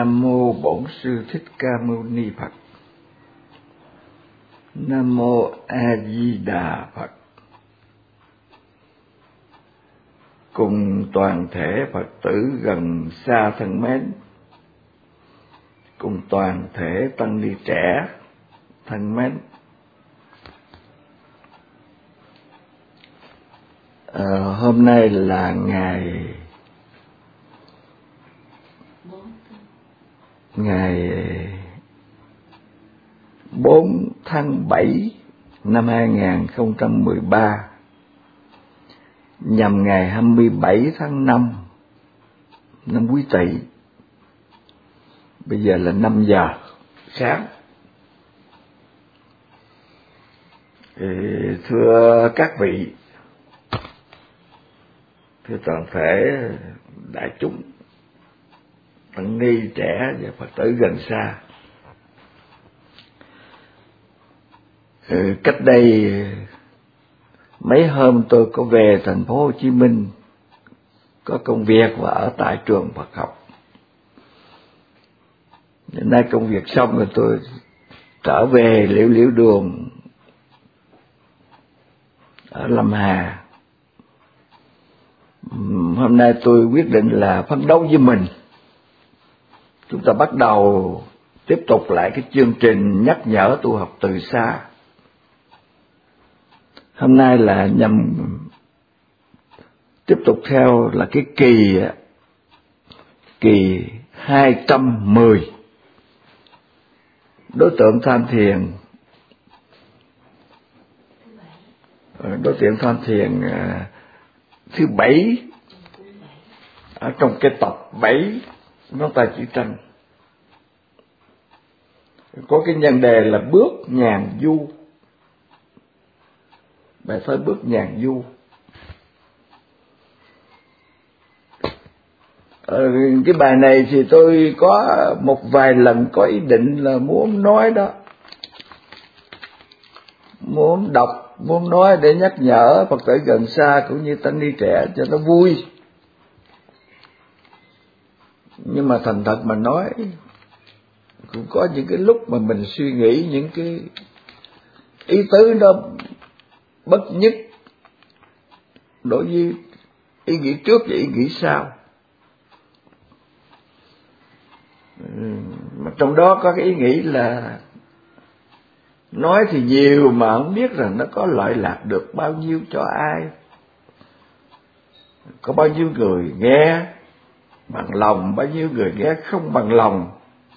Nam mô Bổn Sư Thích Ca Mâu Ni Phật. Nam mô A Di Đà Phật. Cùng toàn thể Phật tử gần xa thân mến, cùng toàn thể tăng ni trẻ thân mến, hôm nay là ngày 4 tháng 7 năm 2013, nhằm ngày 27 tháng 5 năm Quý Tỵ. Bây giờ là 5 giờ sáng. Thưa các vị, thưa toàn thể đại chúng tăng ni trẻ và Phật tử gần xa, cách đây mấy hôm tôi có về thành phố Hồ Chí Minh, có công việc và ở tại trường Phật học. Đến nay công việc xong rồi tôi trở về Liễu Đường ở Lâm Hà. Hôm nay tôi quyết định là phấn đấu với mình. Chúng ta bắt đầu tiếp tục lại cái chương trình nhắc nhở tu học từ xa. Hôm nay là nhằm tiếp tục theo là cái kỳ 210. Đối tượng tham thiền, thứ 7 ở trong cái tập 7 ngón tay chỉ trăng. Có cái nhân đề là bước nhàn du. Bài thơ bước nhàn du. Cái bài này thì tôi có một vài lần có ý định là muốn nói đó, muốn đọc, muốn nói để nhắc nhở Phật tử gần xa cũng như tăng ni trẻ cho nó vui. Nhưng mà thành thật mà nói, cũng có những cái lúc mà mình suy nghĩ những cái ý tứ nó bất nhất đối với ý nghĩ trước và ý nghĩ sau. Mà trong đó có cái ý nghĩ là nói thì nhiều mà không biết rằng nó có lợi lạc được bao nhiêu cho ai, có bao nhiêu người nghe bằng lòng, bao nhiêu người nghe không bằng lòng.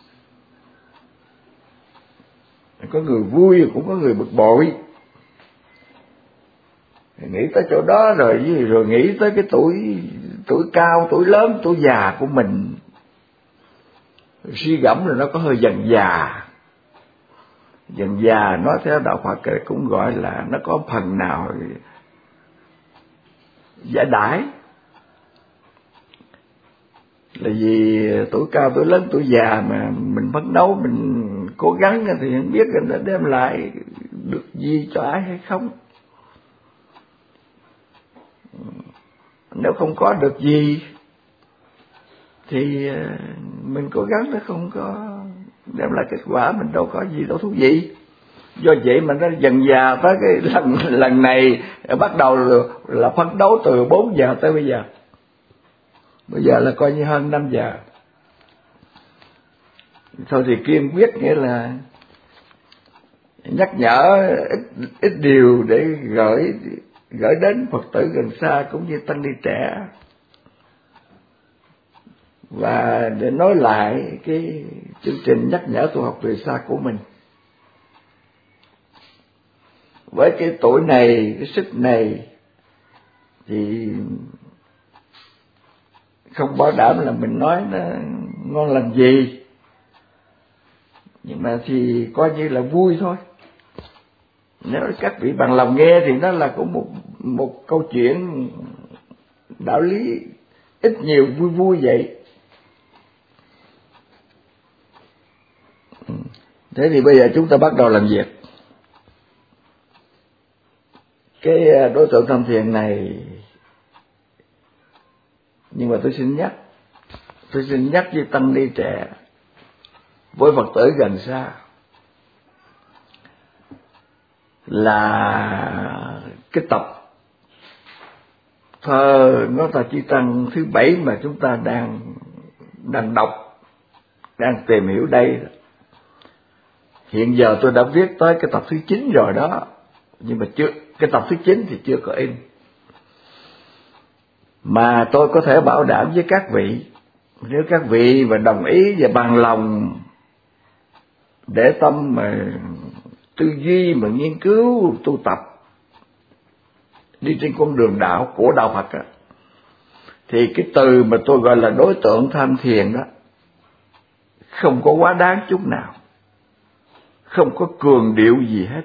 Có người vui cũng có người bực bội. Nghĩ tới chỗ đó rồi nghĩ tới cái tuổi cao, tuổi lớn, tuổi già của mình, suy gẫm rồi nó có hơi dần già nói theo đạo Phật cũng gọi là nó có phần nào giả đãi. Là vì tuổi cao, tuổi lớn, tuổi già mà mình phấn đấu, mình cố gắng thì không biết nó đem lại được gì cho ai hay không. Nếu không có được gì thì mình cố gắng nó không có đem lại kết quả, mình đâu có gì đâu thú vị. Do vậy mà nó dần già tới cái lần này bắt đầu là phấn đấu từ 4 giờ tới bây giờ. Bây giờ là coi như hơn 5 giờ. Thôi thì kiên quyết, nghĩa là nhắc nhở ít điều để gửi đến Phật tử gần xa cũng như tăng ni trẻ, và để nói lại cái chương trình nhắc nhở tu học từ xa của mình. Với cái tuổi này, cái sức này thì không bảo đảm là mình nói nó ngon lành gì, nhưng mà thì coi như là vui thôi. Nếu các vị bằng lòng nghe thì nó là cũng một câu chuyện đạo lý ít nhiều vui vậy. Thế thì bây giờ chúng ta bắt đầu làm việc. Cái đối tượng tham thiền này, nhưng mà tôi xin nhắc với tăng ni trẻ với Phật tử gần xa là cái tập thơ Ngón Tay Chi Trăng thứ 7 mà chúng ta đang đọc, đang tìm hiểu đây. Hiện giờ tôi đã viết tới cái tập thứ 9 rồi đó, nhưng mà cái tập thứ 9 thì chưa có in. Mà tôi có thể bảo đảm với các vị, nếu các vị mà đồng ý và bằng lòng để tâm mà tư duy mà nghiên cứu tu tập đi trên con đường đạo của đạo Phật á, thì cái từ mà tôi gọi là đối tượng tham thiền đó không có quá đáng chút nào, không có cường điệu gì hết.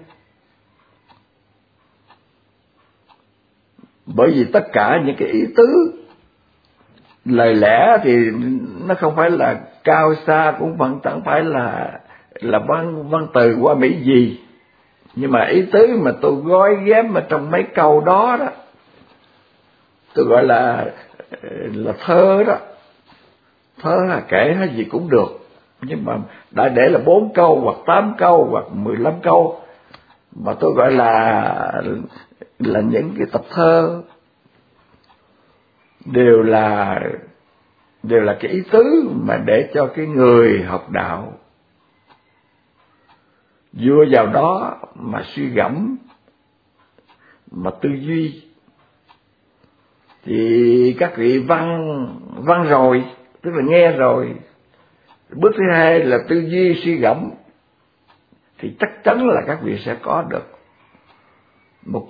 Bởi vì tất cả những cái ý tứ lời lẽ thì nó không phải là cao xa, cũng vẫn chẳng phải là văn từ qua mỹ gì, nhưng mà ý tứ mà tôi gói ghém ở trong mấy câu đó đó, tôi gọi là thơ đó. Thơ hay kể hay gì cũng được, nhưng mà đã để là 4 câu hoặc 8 câu hoặc 15 câu mà tôi gọi là những cái tập thơ đều là cái ý tứ mà để cho cái người học đạo dựa vào đó mà suy gẫm, mà tư duy. Thì các vị văn rồi, tức là nghe rồi, bước thứ hai là tư duy suy gẫm, thì chắc chắn là các vị sẽ có được một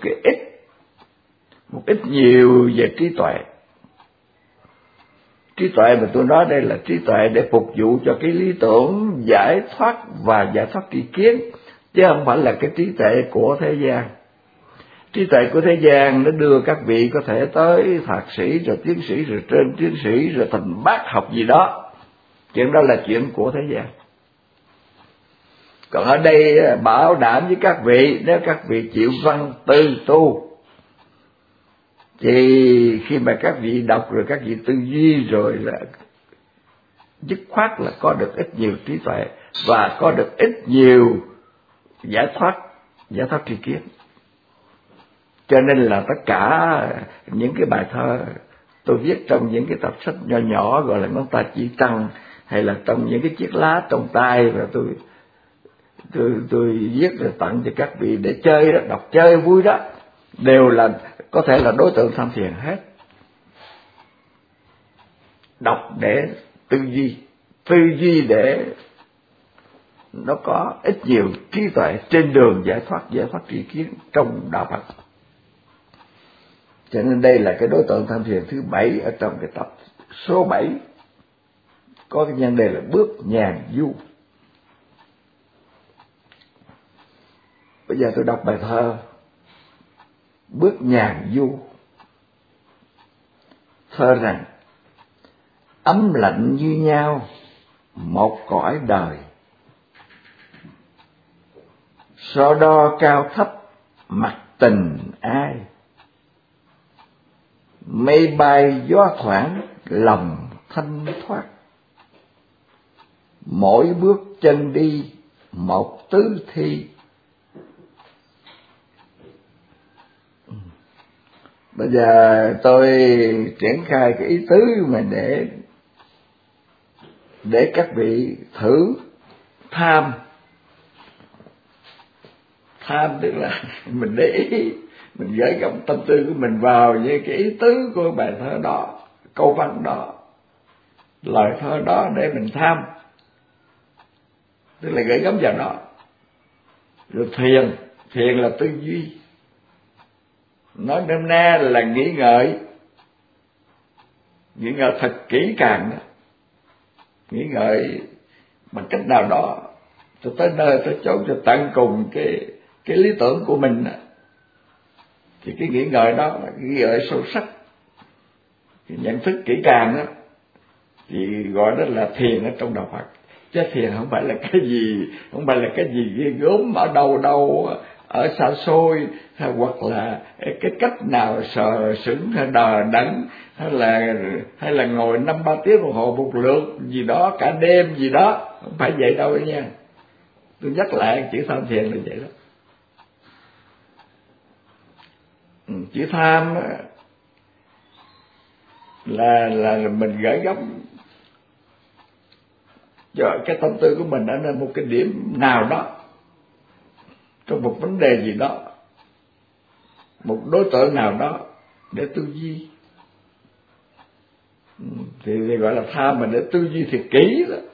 ít nhiều về trí tuệ. Trí tuệ mà tôi nói đây là trí tuệ để phục vụ cho cái lý tưởng giải thoát và giải thoát tri kiến, chứ không phải là cái trí tuệ của thế gian. Trí tuệ của thế gian nó đưa các vị có thể tới thạc sĩ rồi tiến sĩ rồi trên tiến sĩ rồi thành bác học gì đó. Chuyện đó là chuyện của thế gian. Còn ở đây bảo đảm với các vị, nếu các vị chịu văn tư tu thì khi mà các vị đọc rồi các vị tư duy rồi là dứt khoát là có được ít nhiều trí tuệ và có được ít nhiều giải thoát tri kiến. Cho nên là tất cả những cái bài thơ tôi viết trong những cái tập sách nhỏ nhỏ gọi là Ngón Tay Chỉ Trăng, hay là trong những cái chiếc lá trong tay, và tôi viết rồi tặng cho các vị để chơi đó, đọc chơi vui đó, đều là có thể là đối tượng tham thiền hết. Đọc để tư duy để nó có ít nhiều trí tuệ trên đường giải thoát tri kiến trong đạo Phật. Cho nên đây là cái đối tượng tham thiền thứ 7 ở trong cái tập số 7, có cái nhân đề là bước nhàn du. Bây giờ tôi đọc bài thơ Bước nhàn du. Thơ rằng: ấm lạnh như nhau một cõi đời, so đo cao thấp mặt tình ai, mây bay gió thoảng lòng thanh thoát, mỗi bước chân đi một tứ thi. Bây giờ tôi triển khai cái ý tứ mà để các vị thử tham tức là mình để ý, mình gửi gắm tâm tư của mình vào với cái ý tứ của bài thơ đó, câu văn đó, lời thơ đó để mình tham, tức là gửi gắm vào đó. Rồi thiền là tư duy, nói nôm na là nghĩ ngợi thật kỹ càng đó, nghĩ ngợi bằng cách nào đó cho tới nơi tới chỗ, cho tận cùng cái lý tưởng của mình đó. Thì cái nghĩ ngợi đó là nghĩ ngợi sâu sắc, cái nhận thức kỹ càng đó, thì gọi đó là thiền ở trong đạo Phật. Chứ thiền không phải là cái gì ghê gớm ở đâu ở xa xôi, hoặc là cái cách nào sờ sững hay đờ đẫn, hay là ngồi 5-3 tiếng đồng hồ một lượt gì đó cả đêm gì đó, không phải vậy đâu nha. Tôi nhắc lại chữ tham thiền là vậy đó. Chữ tham là mình gửi gắm cho cái tâm tư của mình ở một cái điểm nào đó, trong một vấn đề gì đó, một đối tượng nào đó để tư duy, thì gọi là tham. Mà để tư duy thiệt kỹ đó,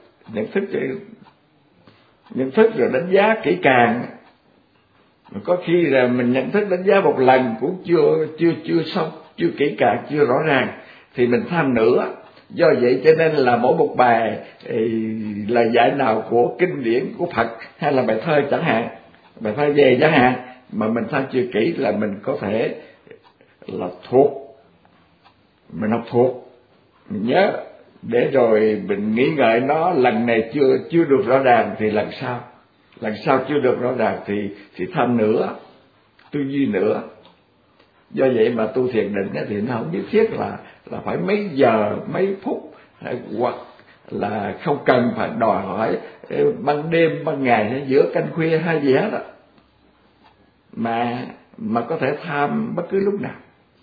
nhận thức rồi đánh giá kỹ càng. Có khi là mình nhận thức đánh giá một lần cũng chưa xong, chưa kỹ càng, chưa rõ ràng, thì mình tham nữa. Do vậy cho nên là mỗi một bài lời dạy nào của kinh điển của Phật, hay là bài thơ chẳng hạn, bài thơ về chẳng hạn, mà mình tham chưa kỹ là mình có thể là thuộc, mình học thuộc, mình nhớ, để rồi mình nghĩ ngợi nó lần này chưa được rõ ràng thì lần sau chưa được rõ ràng thì tham nữa, tư duy nữa. Do vậy mà tu thiền định thì nó không nhất thiết là phải mấy giờ mấy phút, hoặc là không cần phải đòi hỏi ban đêm ban ngày hay giữa canh khuya hay gì hết đó, mà có thể tham bất cứ lúc nào.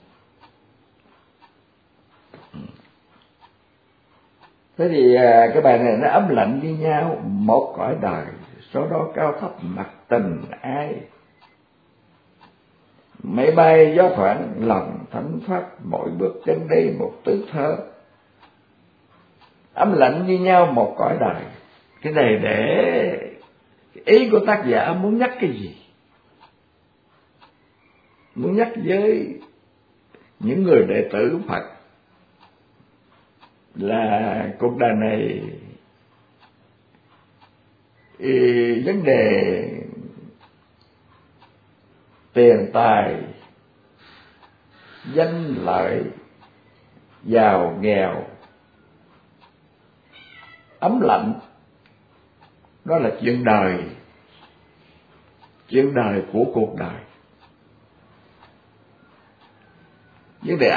Thế thì cái bài này nó ấm lạnh như nhau một cõi đời, số đó cao thấp mặt tình ai. Máy bay gió thoảng lòng thánh thoát, mỗi bước chân đây một tứ thơ. Ấm lạnh như nhau một cõi đời. Cái này để ý của tác giả muốn nhắc cái gì? Muốn nhắc với những người đệ tử của Phật là cuộc đời này vấn đề tiền tài, danh lợi, giàu nghèo, ấm lạnh, đó là chuyện đời của cuộc đời. Vấn đề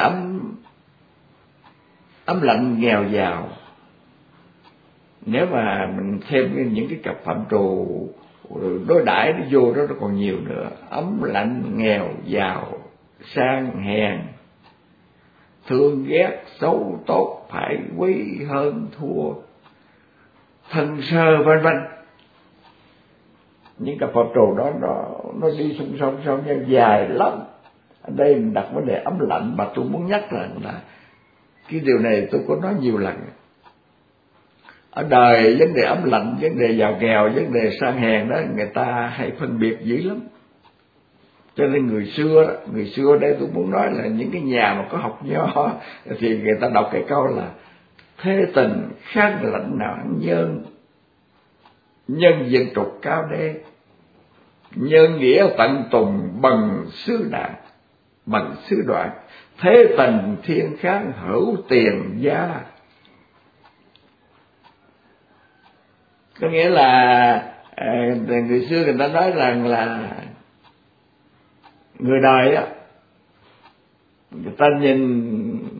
ấm lạnh nghèo giàu, nếu mà mình thêm những cái cặp phạm trù đối đãi nó vô đó nó còn nhiều nữa. Ấm lạnh nghèo giàu, sang hèn, thương ghét, xấu tốt, phải quý hơn thua, thân sơ, vân vân. Những cặp phạm trù đó nó đi song song nhau dài lắm. Ở đây mình đặt vấn đề ấm lạnh, mà tôi muốn nhắc rằng là cái điều này tôi có nói nhiều lần. Ở đời vấn đề ấm lạnh, vấn đề giàu nghèo, vấn đề sang hèn đó người ta hay phân biệt dữ lắm. Cho nên người xưa đây tôi muốn nói là những cái nhà mà có học nho thì người ta đọc cái câu là thế tình khác lãnh nào nhân dân trục cao đê, nhân nghĩa tận tùng bằng xứ đoạn, thế tình thiên kháng hữu tiền gia. Có nghĩa là người xưa người ta nói rằng là người đời á, người ta nhìn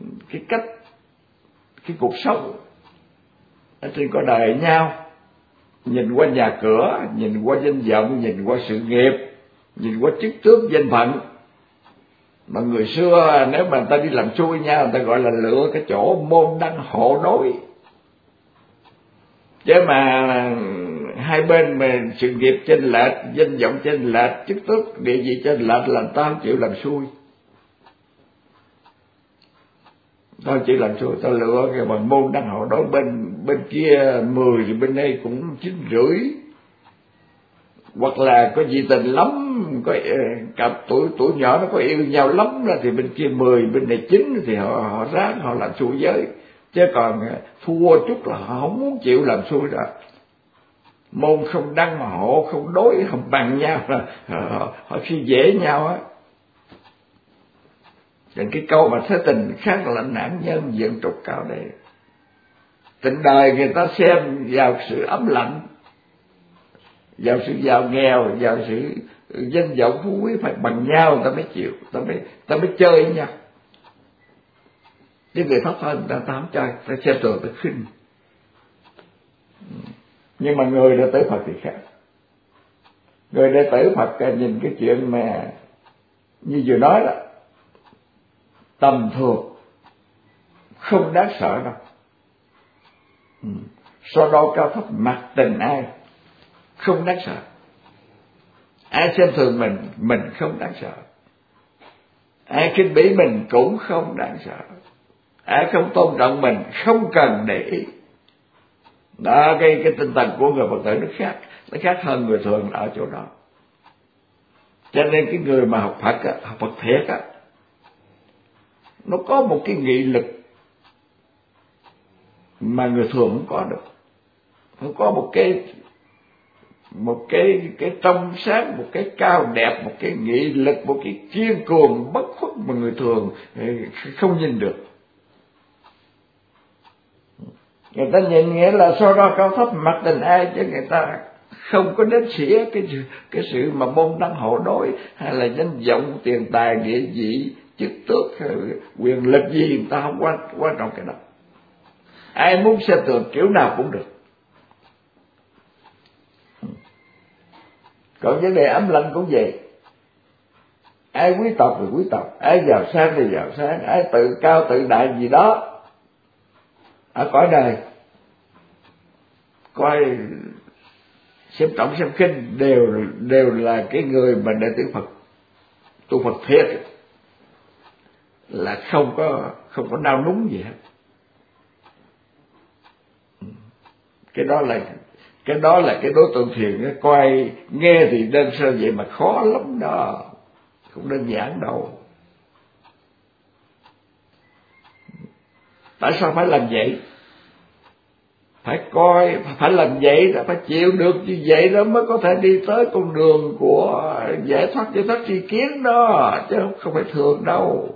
cái cuộc sống ở trên cõi đời nhau, nhìn qua nhà cửa, nhìn qua danh vọng, nhìn qua sự nghiệp, nhìn qua chức tước danh phận. Mà người xưa nếu mà người ta đi làm xui nhau, người ta gọi là lựa cái chỗ môn đăng hộ đối. Chứ mà hai bên mà sự nghiệp chênh lệch, danh vọng chênh lệch, chức tước địa vị chênh lệch là ta không chịu làm xui. Tao chỉ làm xui, tao lựa cái bằng môn đăng hộ đối, bên kia 10 thì bên đây cũng 9,5. Hoặc là có dị tình lắm, có cặp tuổi nhỏ nó có yêu nhau lắm đó, thì bên kia 10, bên này 9 thì họ ráng họ làm xui giới. Chứ còn thua chút là họ không muốn chịu làm xui đó. Môn không đăng mà hộ không đối, không bằng nhau, họ khi dễ nhau á. Nên cái câu mà thế tình khác lãnh nạn nhân dân trục cao đây, tình đời người ta xem vào sự ấm lạnh, vào sự giàu nghèo, vào sự danh vọng phú quý phải bằng nhau ta mới chịu, ta mới chơi với nhau. Chứ người thấp hơn ta không chơi, ta xem thường, ta khinh. Nhưng mà người đệ tử Phật thì khác. Người đệ tử Phật nhìn cái chuyện mà như vừa nói đó, tầm thường, không đáng sợ đâu. So đo cao thấp mặc tình ai không đáng sợ. Ai xem thường mình không đáng sợ. Ai khinh bỉ mình cũng không đáng sợ. Ai không tôn trọng mình không cần để ý. Đó, cái tinh thần của người Phật tử nó khác hơn người thường ở chỗ đó. Cho nên cái người mà học Phật á, học Phật thiệt á, nó có một cái nghị lực mà người thường không có được. Không có một cái trong sáng, một cái cao đẹp, một cái nghị lực, một cái kiên cường bất khuất mà người thường không nhìn được. Người ta nhìn nghĩa là so đo cao thấp mặc tình ai, chứ người ta không có đến xỉa cái sự mà môn đăng hộ đối, hay là danh vọng, tiền tài, địa vị, chức tước, quyền lực gì, người ta không quan trọng cái đó. Ai muốn xem thường kiểu nào cũng được. Còn vấn đề ấm lạnh cũng vậy. Ai quý tộc thì quý tộc, ai giàu sang thì giàu sang, ai tự cao tự đại gì đó ở cõi đời, coi xem trọng xem khinh, đều là cái người mà đệ tử Phật, tu Phật thiệt, là không có nao núng gì hết. Cái đó là cái đối tượng thiền, nó coi nghe thì đơn sơ vậy mà khó lắm đó, không đơn giản đâu. Tại sao phải làm vậy? Phải coi, phải làm vậy đó, phải chịu được như vậy đó mới có thể đi tới con đường của giải thoát tri kiến đó, chứ không phải thường đâu.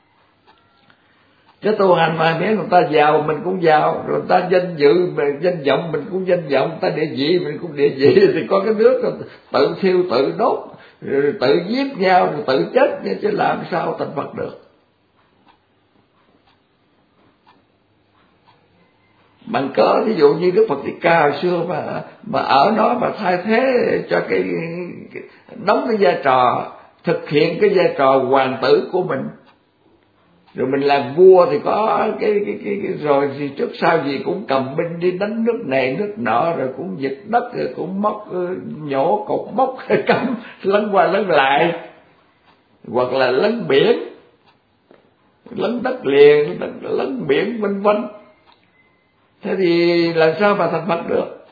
Chứ tu hành mà nếu người ta giàu mình cũng giàu, rồi người ta danh dự, danh vọng mình cũng danh vọng, người ta địa vị mình cũng địa vị, thì có cái nước tự thiêu tự đốt, rồi tự giết nhau, rồi tự chết, chứ làm sao thành Phật được. Bằng cớ ví dụ như Đức Phật Thích Ca hồi xưa mà ở đó mà thay thế cho cái đóng cái vai trò, thực hiện cái vai trò hoàng tử của mình, rồi mình làm vua thì có cái rồi thì trước sau gì cũng cầm binh đi đánh nước này nước nọ, rồi cũng giật đất, rồi cũng móc nhổ cột mốc cắm lấn qua lấn lại, hoặc là lấn biển, lấn đất liền, lấn biển vân vân. Thế thì làm sao mà thành Phật được?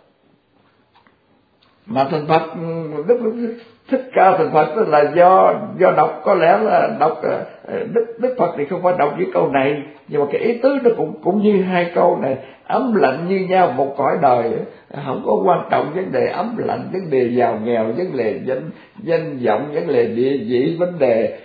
Mà thành Phật, Đức Thích Ca thành Phật là do đọc, có lẽ là đọc Đức Phật thì không phải đọc những câu này, nhưng mà cái ý tứ nó cũng như hai câu này, ấm lạnh như nhau một cõi đời, không có quan trọng vấn đề ấm lạnh, vấn đề giàu nghèo, vấn đề danh vọng, vấn đề địa vị, vấn đề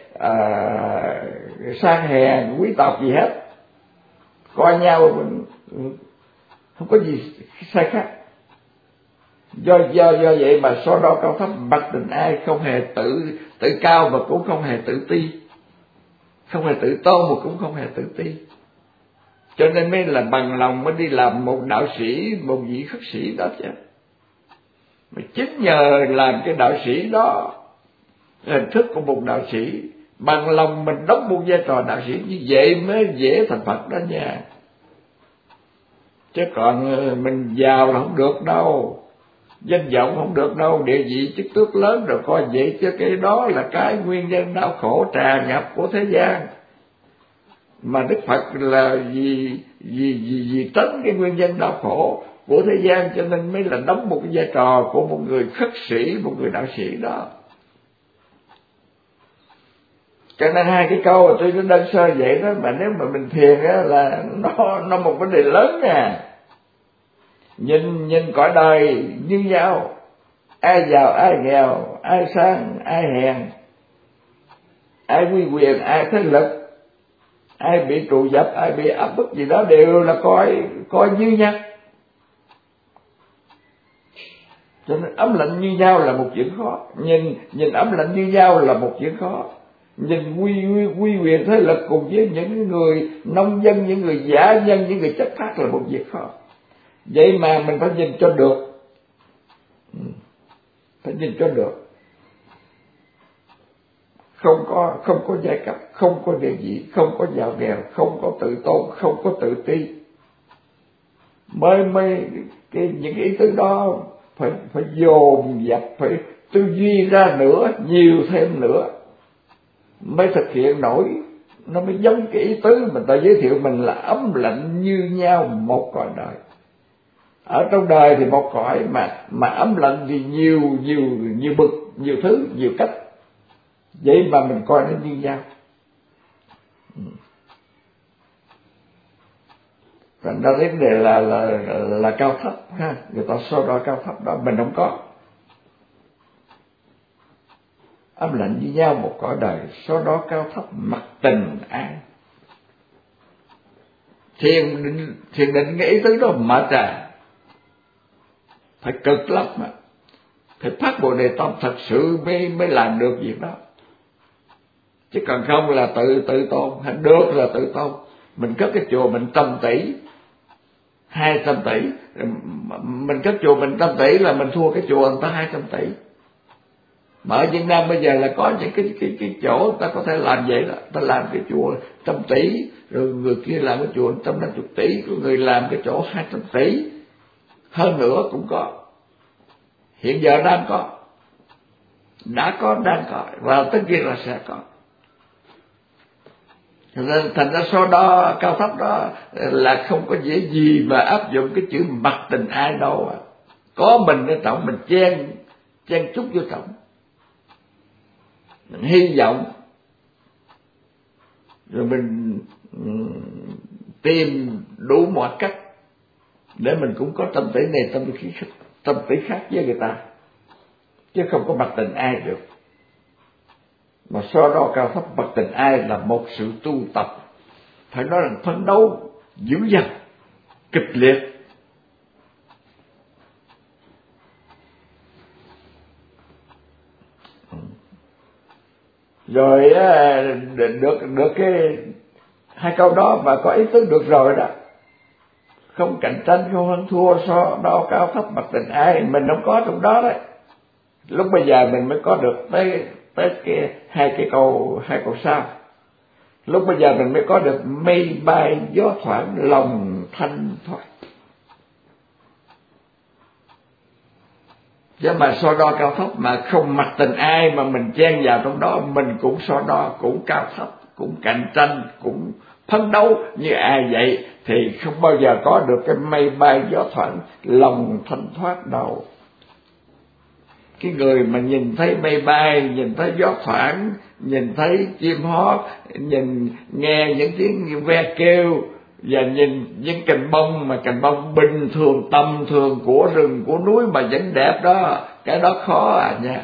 sang hèn quý tộc gì hết, coi nhau không có gì sai khác. Do vậy mà so đo cao thấp mặc tình ai, không hề tự cao mà cũng không hề tự ti, không hề tự tôn mà cũng không hề tự ti. Cho nên mới là bằng lòng mới đi làm một đạo sĩ, một vị khất sĩ đó chứ. Mà chính nhờ làm cái đạo sĩ đó, hình thức của một đạo sĩ, bằng lòng mình đóng một vai trò đạo sĩ, như vậy mới dễ thành Phật đó nha. Chứ còn mình giàu là không được đâu, danh vọng không được đâu, địa vị chức tước lớn rồi coi vậy, chứ cái đó là cái nguyên nhân đau khổ tràn ngập của thế gian. Mà Đức Phật là vì tránh cái nguyên nhân đau khổ của thế gian, cho nên mới là đóng một cái vai trò của một người khất sĩ, một người đạo sĩ đó. Cho nên hai cái câu tuy nó đơn sơ vậy đó, mà nếu mà mình thiền á là nó một vấn đề lớn nè. Nhìn cõi đời như nhau, ai giàu ai nghèo, ai sang ai hèn, ai uy quyền ai thế lực, ai bị trụ dập ai bị áp bức gì đó, đều là coi như nhau. Cho nên ấm lạnh như nhau là một chuyện khó. Nhìn ấm lạnh như nhau là một chuyện khó. Nhìn quy quyền thế lực cùng với những người nông dân, những người dã nhân, những người chất phác là một việc khó. Vậy mà mình phải nhìn cho được. Phải nhìn cho được. Không có giai cấp, không có địa vị, không có giàu nghèo, không có tự tôn, không có tự ti. Những cái ý tứ đó phải dồn dập, phải tư duy ra nữa, nhiều thêm nữa mới thực hiện nổi. Nó mới giống cái ý tứ mình ta giới thiệu mình là ấm lạnh như nhau một cõi đời. Ở trong đời thì một cõi mà ấm lạnh thì nhiều bực, nhiều thứ, nhiều cách. Vậy mà mình coi nó như nhau. Thành ra vấn đề là cao thấp ha, người ta so đo cao thấp đó mình không có. Ấm lạnh như nhau một cõi đời, so đo cao thấp mặc tình ai. Thiền định cái ý tứ đó mà trà phải cực lắm mà, phải phát Bồ Đề Tâm thật sự mới làm được việc đó. Chứ còn không là tự tôn, hay được là tự tôn. Mình cất cái chùa mình 100 tỷ, 200 tỷ, mình cất chùa mình 100 tỷ là mình thua cái chùa người ta 200 tỷ. Mà ở Việt Nam bây giờ là có những cái chỗ người ta có thể làm vậy đó, ta làm cái chùa 100 tỷ, rồi người kia làm cái chùa 150 tỷ, có người làm cái chỗ 200 tỷ, hơn nữa cũng có. Hiện giờ đang có, đã có, đang có, và tất nhiên là sẽ có. Thành ra so đo cao thấp đó là không có dễ gì mà áp dụng cái chữ mặc tình ai đâu. Có mình ở trọng, mình chen chút vô trọng, mình hy vọng, rồi mình tìm đủ mọi cách để mình cũng có tâm tỷ này, tâm tỷ khác với người ta, chứ không có mặc tình ai được. Mà so đo cao thấp mặc tình ai là một sự tu tập, phải nói là phấn đấu dữ dằn, kịch liệt. Rồi được cái hai câu đó mà có ý tứ được rồi đó, không cạnh tranh, không hơn thua, so đo cao thấp mặc tình ai, mình không có trong đó đấy. Lúc bây giờ mình mới có được tới hai câu sau. Lúc bây giờ mình mới có được mây bay gió thoảng, lòng thanh thoát. Chứ mà so đo cao thấp mà không mặc tình ai mà mình chen vào trong đó, mình cũng so đo, cũng cao thấp, cũng cạnh tranh, cũng phấn đấu như ai vậy, thì không bao giờ có được cái mây bay gió thoảng, lòng thanh thoát đâu. Cái người mà nhìn thấy mây bay, nhìn thấy gió thoảng, nhìn thấy chim hót, nghe những tiếng ve kêu, và nhìn những cành bông mà cành bông bình thường tầm thường của rừng của núi mà vẫn đẹp đó, cái đó khó à nha.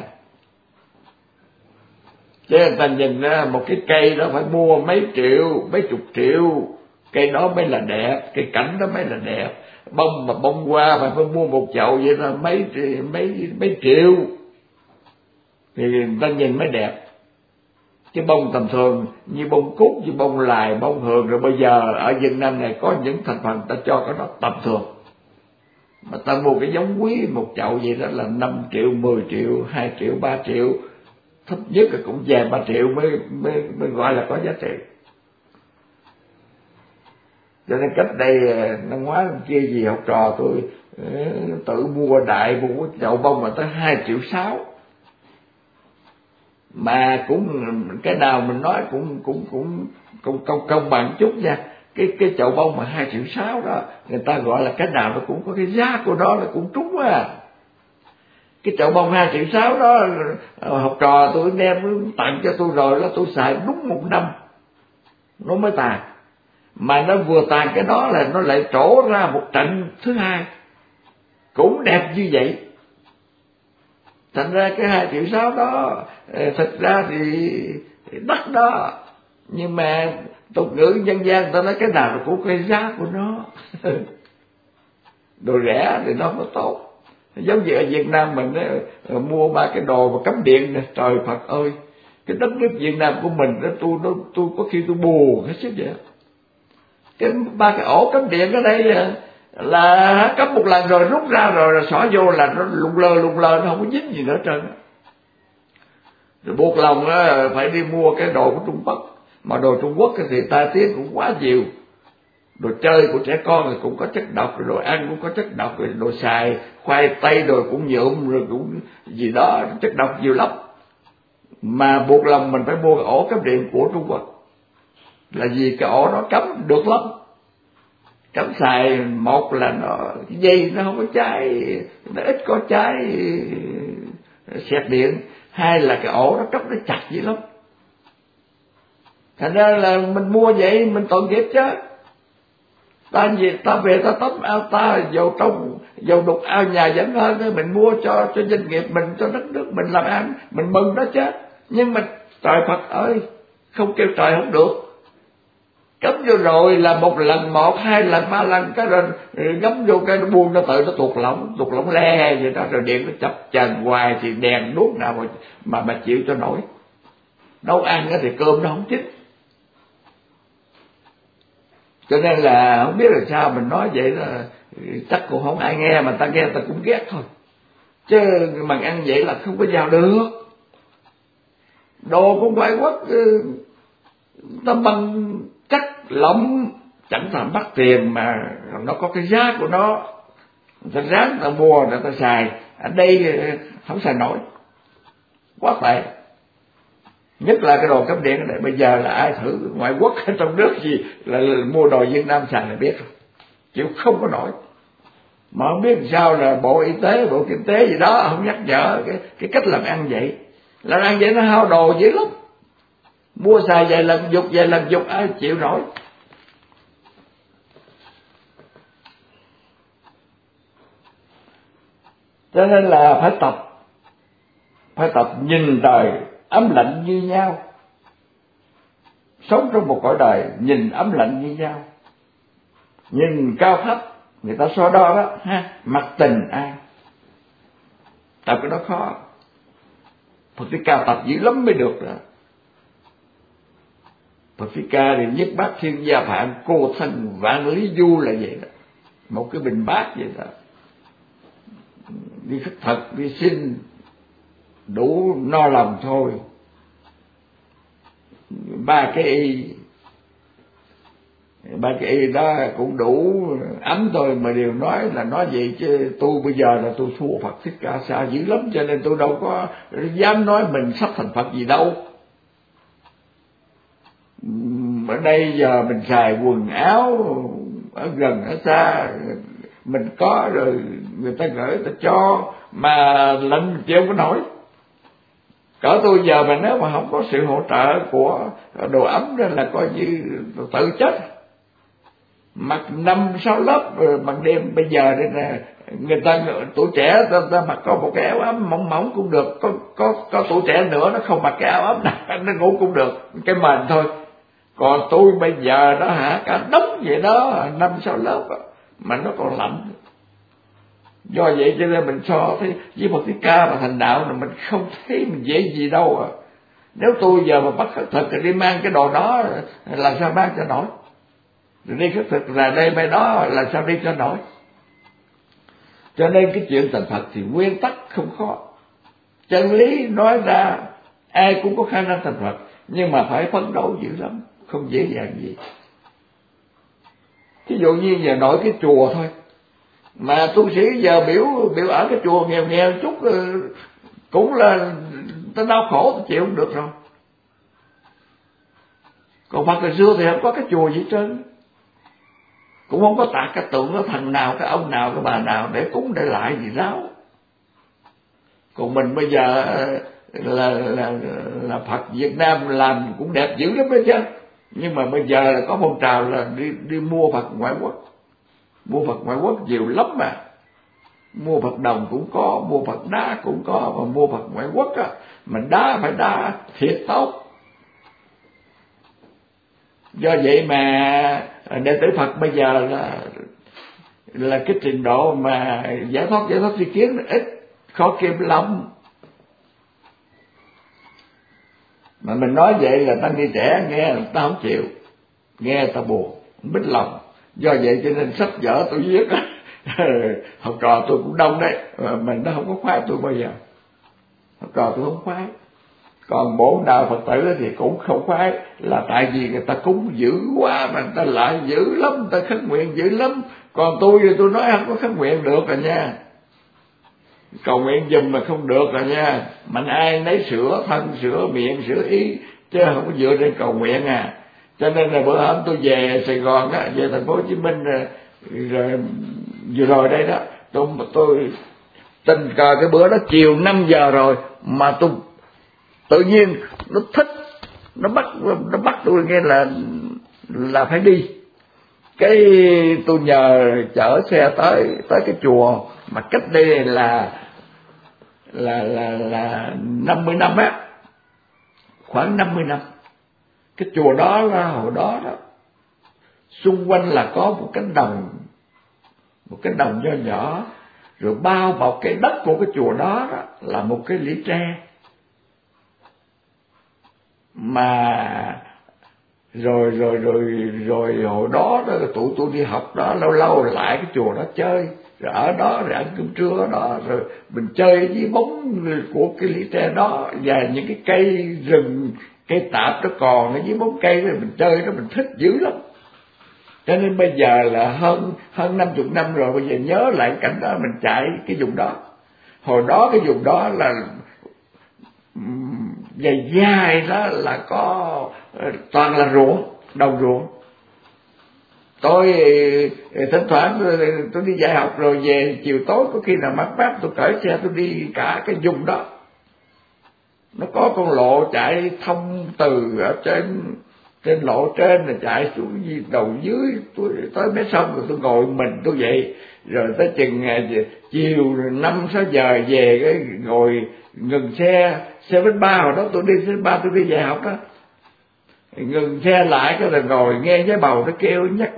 Chứ người ta nhìn ra một cái cây đó phải mua mấy triệu, mấy chục triệu, cây đó mới là đẹp, cây cảnh đó mới là đẹp. Bông mà bông hoa phải mua một chậu vậy là mấy triệu thì người ta nhìn mới đẹp. Chứ bông tầm thường như bông cúc, như bông lài, bông hường, rồi bây giờ ở Việt Nam này có những thành phần ta cho cái đó tầm thường, mà ta mua cái giống quý một chậu vậy đó là 5 triệu, 10 triệu, 2 triệu, 3 triệu, thấp nhất là cũng vài 3 triệu mới gọi là có giá trị. Cho nên cách đây năm ngoái năm kia gì học trò tôi tự mua một chậu bông mà tới 2,6 triệu. Mà cũng cái nào mình nói cũng công bằng chút nha. Cái chậu bông mà 2,6 triệu đó, người ta gọi là cái nào nó cũng có cái giá của nó, là cũng trúng à. Cái chậu bông 2,6 triệu đó, học trò tôi đem tặng cho tôi rồi đó, tôi xài đúng 1 năm nó mới tàn. Mà nó vừa tàn cái đó là nó lại trổ ra một trận thứ hai cũng đẹp như vậy. Thành ra cái 2,6 triệu đó thực ra thì đắt đó, nhưng mà tục ngữ dân gian ta nói cái nào nó cũng có cái giá của nó. Đồ rẻ thì nó mới tốt, Giống như ở Việt Nam mình mua ba cái đồ mà cắm điện này, trời Phật ơi, cái đất nước Việt Nam của mình đó, tôi có khi tôi buồn hết sức vậy. Cái ba cái ổ cắm điện ở đây là cắm một lần rồi rút ra rồi xỏ vô là nó lung lơ, nó không có dính gì nữa trơn. Rồi buộc lòng phải đi mua cái đồ của Trung Quốc, mà đồ Trung Quốc thì tai tiếng cũng quá nhiều. Đồ chơi của trẻ con thì cũng có chất độc, rồi đồ ăn cũng có chất độc, rồi đồ xài khoai tây rồi cũng nhuộm, rồi cũng gì đó chất độc nhiều lắm. Mà buộc lòng mình phải mua cái ổ cắm điện của Trung Quốc, là vì cái ổ nó cắm được lắm. Cắm xài một là nó dây nó không có cháy, nó ít có cháy xẹt điện. Hai là cái ổ nó cắm nó chặt dữ lắm. Thành ra là mình mua vậy mình tội nghiệp chứ. Ta về ta tắm ao ta dầu đục ao nhà vẫn hơn. Mình mua cho doanh nghiệp mình, cho đất nước mình làm ăn, mình mừng đó chứ. Nhưng mà trời Phật ơi, không kêu trời không được. Cắm vô rồi là một lần, hai lần, ba lần cái rồi ngắm vô cái nó buông, nó tự nó tuột lỏng le vậy đó, rồi điện nó chập chờn hoài thì đèn đuốc nào mà chịu cho nổi. Nấu ăn thì cơm nó không chín. Cho nên là không biết là sao mình nói vậy là chắc cũng không ai nghe, mà ta nghe ta cũng ghét thôi. Chứ mà ăn vậy là không có vào được. Đồ của ngoại quốc ta bằng chất lỏng, chẳng thèm bắt tiền mà nó có cái giá của nó. Người ta ráng ta mua người ta xài, ở đây không xài nổi, quá tệ. Nhất là cái đồ cắm điện này, bây giờ là ai thử ngoại quốc ở trong nước gì là mua đồ Việt Nam xài là biết rồi, chịu không có nổi. Mà không biết sao là Bộ Y tế, Bộ Kinh tế gì đó không nhắc nhở cái cách làm ăn vậy. Làm ăn vậy nó hao đồ dữ lắm. Mua xài vài lần dục ai chịu nổi. Cho nên là phải tập nhìn đời ấm lạnh như nhau. Sống trong một cõi đời nhìn ấm lạnh như nhau. Nhìn cao thấp người ta so đo đó ha, mặc tình ai. Tập cái đó khó. Phật Thích Ca tập dữ lắm mới được đó. Phật Thích Ca thì nhất bát thiên gia phạm, cô thân vạn lý du là vậy đó. Một cái bình bát vậy đó. Đi khất thực, đi xin đủ no lòng thôi. Ba cái y đó cũng đủ ấm thôi, mà điều nói là nói vậy chứ tôi bây giờ là tôi thua Phật Thích Ca xa dữ lắm, cho nên tôi đâu có dám nói mình sắp thành Phật gì đâu. Ở đây giờ mình xài quần áo ở gần ở xa mình có rồi, người ta gửi ta cho mà lệnh chịu không có nổi. Cỡ tôi giờ mà nếu mà không có sự hỗ trợ của đồ ấm đó là coi như tự chết. Mặc 5-6 lớp bằng đêm, bây giờ đây nè, người ta tuổi trẻ ta mặc có một cái áo ấm mỏng cũng được, có tuổi trẻ nữa nó không mặc cái áo ấm nào nó ngủ cũng được, cái mền thôi. Còn tôi bây giờ đó cả đống vậy đó, 5-6 lớp mà nó còn lạnh. Do vậy cho nên mình so với Phật Thích Ca mà thành đạo là mình không thấy mình dễ gì đâu à. Nếu tôi giờ mà bắt khất thực thì đi mang cái đồ đó là sao mang cho nổi, rồi đi khất thực là đây bên đó là sao đi cho nổi. Cho nên cái chuyện thành Phật thì nguyên tắc không khó, chân lý nói ra ai cũng có khả năng thành Phật, nhưng mà phải phấn đấu dữ lắm, không dễ dàng gì. Ví dụ như giờ nổi cái chùa thôi, mà tu sĩ giờ biểu ở cái chùa nghèo chút cũng là ta đau khổ, ta chịu không được rồi. Còn Phật hồi xưa thì không có cái chùa gì trơn, cũng không có tạc cái tượng cái thằng nào, cái ông nào, cái bà nào để cúng để lại gì đó. Còn mình bây giờ là Phật Việt Nam làm cũng đẹp dữ lắm đó chứ, nhưng mà bây giờ là có phong trào là đi mua Phật ngoại quốc. Mua Phật ngoại quốc nhiều lắm mà. Mua Phật đồng cũng có, mua Phật đá cũng có, mà mua Phật ngoại quốc á, mình đá phải đá thiệt tốt. Do vậy mà đệ tử Phật bây giờ là cái trình độ mà giải thoát tri kiến ít, khó kim lắm. Mà mình nói vậy là tăng ni trẻ nghe ta không chịu, nghe ta buồn, bít lòng. Do vậy cho nên sách vở tôi viết học trò tôi cũng đông đấy, mà nó không có khoái tôi bao giờ. Học trò tôi không khoái. Còn bổn đạo Phật tử thì cũng không khoái, là tại vì người ta cúng dữ quá mà người ta lại dữ lắm, người ta khấn nguyện dữ lắm. Còn tôi thì tôi nói không có khấn nguyện được rồi nha, cầu nguyện giùm mà không được rồi nha. Mạnh ai nấy sửa thân, sửa miệng, sửa ý, chứ không có dựa trên cầu nguyện à. Cho nên là bữa hôm tôi về Sài Gòn á, về thành phố Hồ Chí Minh rồi vừa rồi đây đó, tôi tình cờ cái bữa đó chiều 5 giờ rồi mà tôi tự nhiên nó thích, nó bắt tôi nghe là phải đi. Cái tôi nhờ chở xe tới cái chùa mà cách đây là 50 năm á, khoảng 50 năm. Cái chùa đó là hồi đó xung quanh là có một cánh đồng nho nhỏ, rồi bao bọc cái đất của cái chùa đó là một cái lũy tre. Mà rồi hồi đó tụi tôi đi học đó, lâu lại cái chùa đó chơi, rồi ở đó rồi ăn cơm trưa ở đó, rồi mình chơi với bóng của cái lũy tre đó, và những cái cây rừng, cây tạp nó còn ở dưới bóng cây, rồi mình chơi đó mình thích dữ lắm. Cho nên bây giờ là hơn 50 năm rồi, bây giờ nhớ lại cái cảnh đó mình chạy cái vùng đó. Hồi đó cái vùng đó là dài đó là có toàn là ruộng, đồng ruộng. Tôi thỉnh thoảng tôi đi dạy học rồi về chiều tối có khi nào mát tôi cởi xe tôi đi cả cái vùng đó. Nó có con lộ chạy thông từ ở trên lộ trên là chạy xuống đầu dưới, tôi tới mấy sông rồi tôi ngồi mình tôi vậy, rồi tới chừng chiều 5-6 giờ về cái ngồi ngừng xe bến ba. Hồi đó tôi đi xe bến ba tôi đi dạy học đó, ngừng xe lại cái là ngồi nghe cái bầu nó kêu nhắc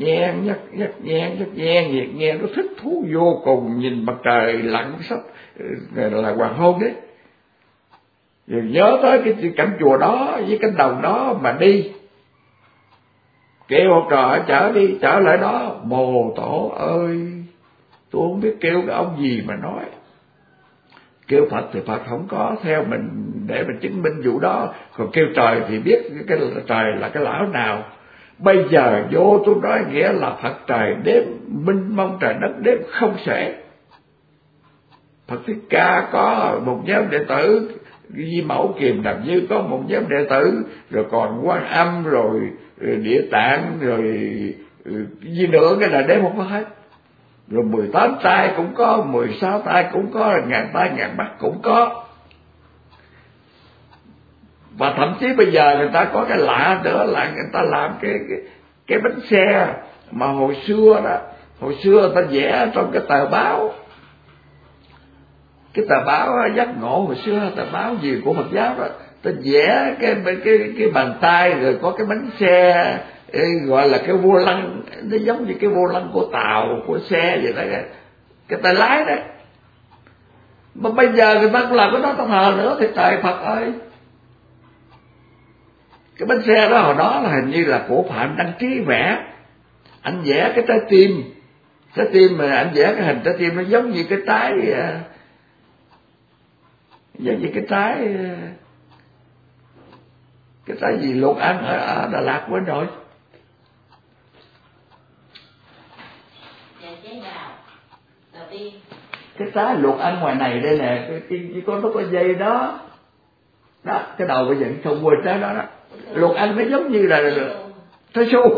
nhang nghe nó thích thú vô cùng, nhìn mặt trời lặn sắp là hoàng hôn đấy. Rồi nhớ tới cái cảnh chùa đó với cánh đồng đó mà đi, kêu học trò chở lại đó. Bồ Tổ ơi, tôi không biết kêu cái ông gì mà nói. Kêu Phật thì Phật không có theo mình để mình chứng minh vụ đó, còn kêu trời thì biết cái trời là cái lão nào. Bây giờ vô tôi nói nghĩa là Phật trời đếm minh mông, trời đất đếm không xuể. Phật Thích Ca có một nhóm đệ tử, Di Mẫu Kiềm Đàm Như có một nhóm đệ tử, rồi còn Quan Âm, rồi Địa Tạng, rồi gì nữa cái là đếm không có hết. Rồi 18 tay cũng có, 16 tay cũng có, 1000 tay 1000 mắt cũng có. Và thậm chí bây giờ người ta có cái lạ nữa là người ta làm cái bánh xe mà hồi xưa người ta vẽ trong cái tờ báo. Cái tờ báo Giác Ngộ hồi xưa, tờ báo gì của Phật giáo đó, ta vẽ cái bàn tay, rồi có cái bánh xe gọi là cái vô lăng, nó giống như cái vô lăng của tàu, của xe vậy đó, cái tay lái đấy. Mà bây giờ người ta cũng làm cái đó ta thờ nữa thì trời Phật ơi. Cái bánh xe đó hồi đó là hình như là của Phạm Đăng Trí vẽ. Anh vẽ cái trái tim mà anh vẽ cái hình trái tim nó giống như cái trái, giống như cái trái gì luộc ăn ở Đà Lạt quên rồi. Cái trái luộc ăn ngoài này đây nè, cái con nó có dây đó, cái đầu bây giờ không quên trái đó đó. Luộc ăn nó giống như là trái su.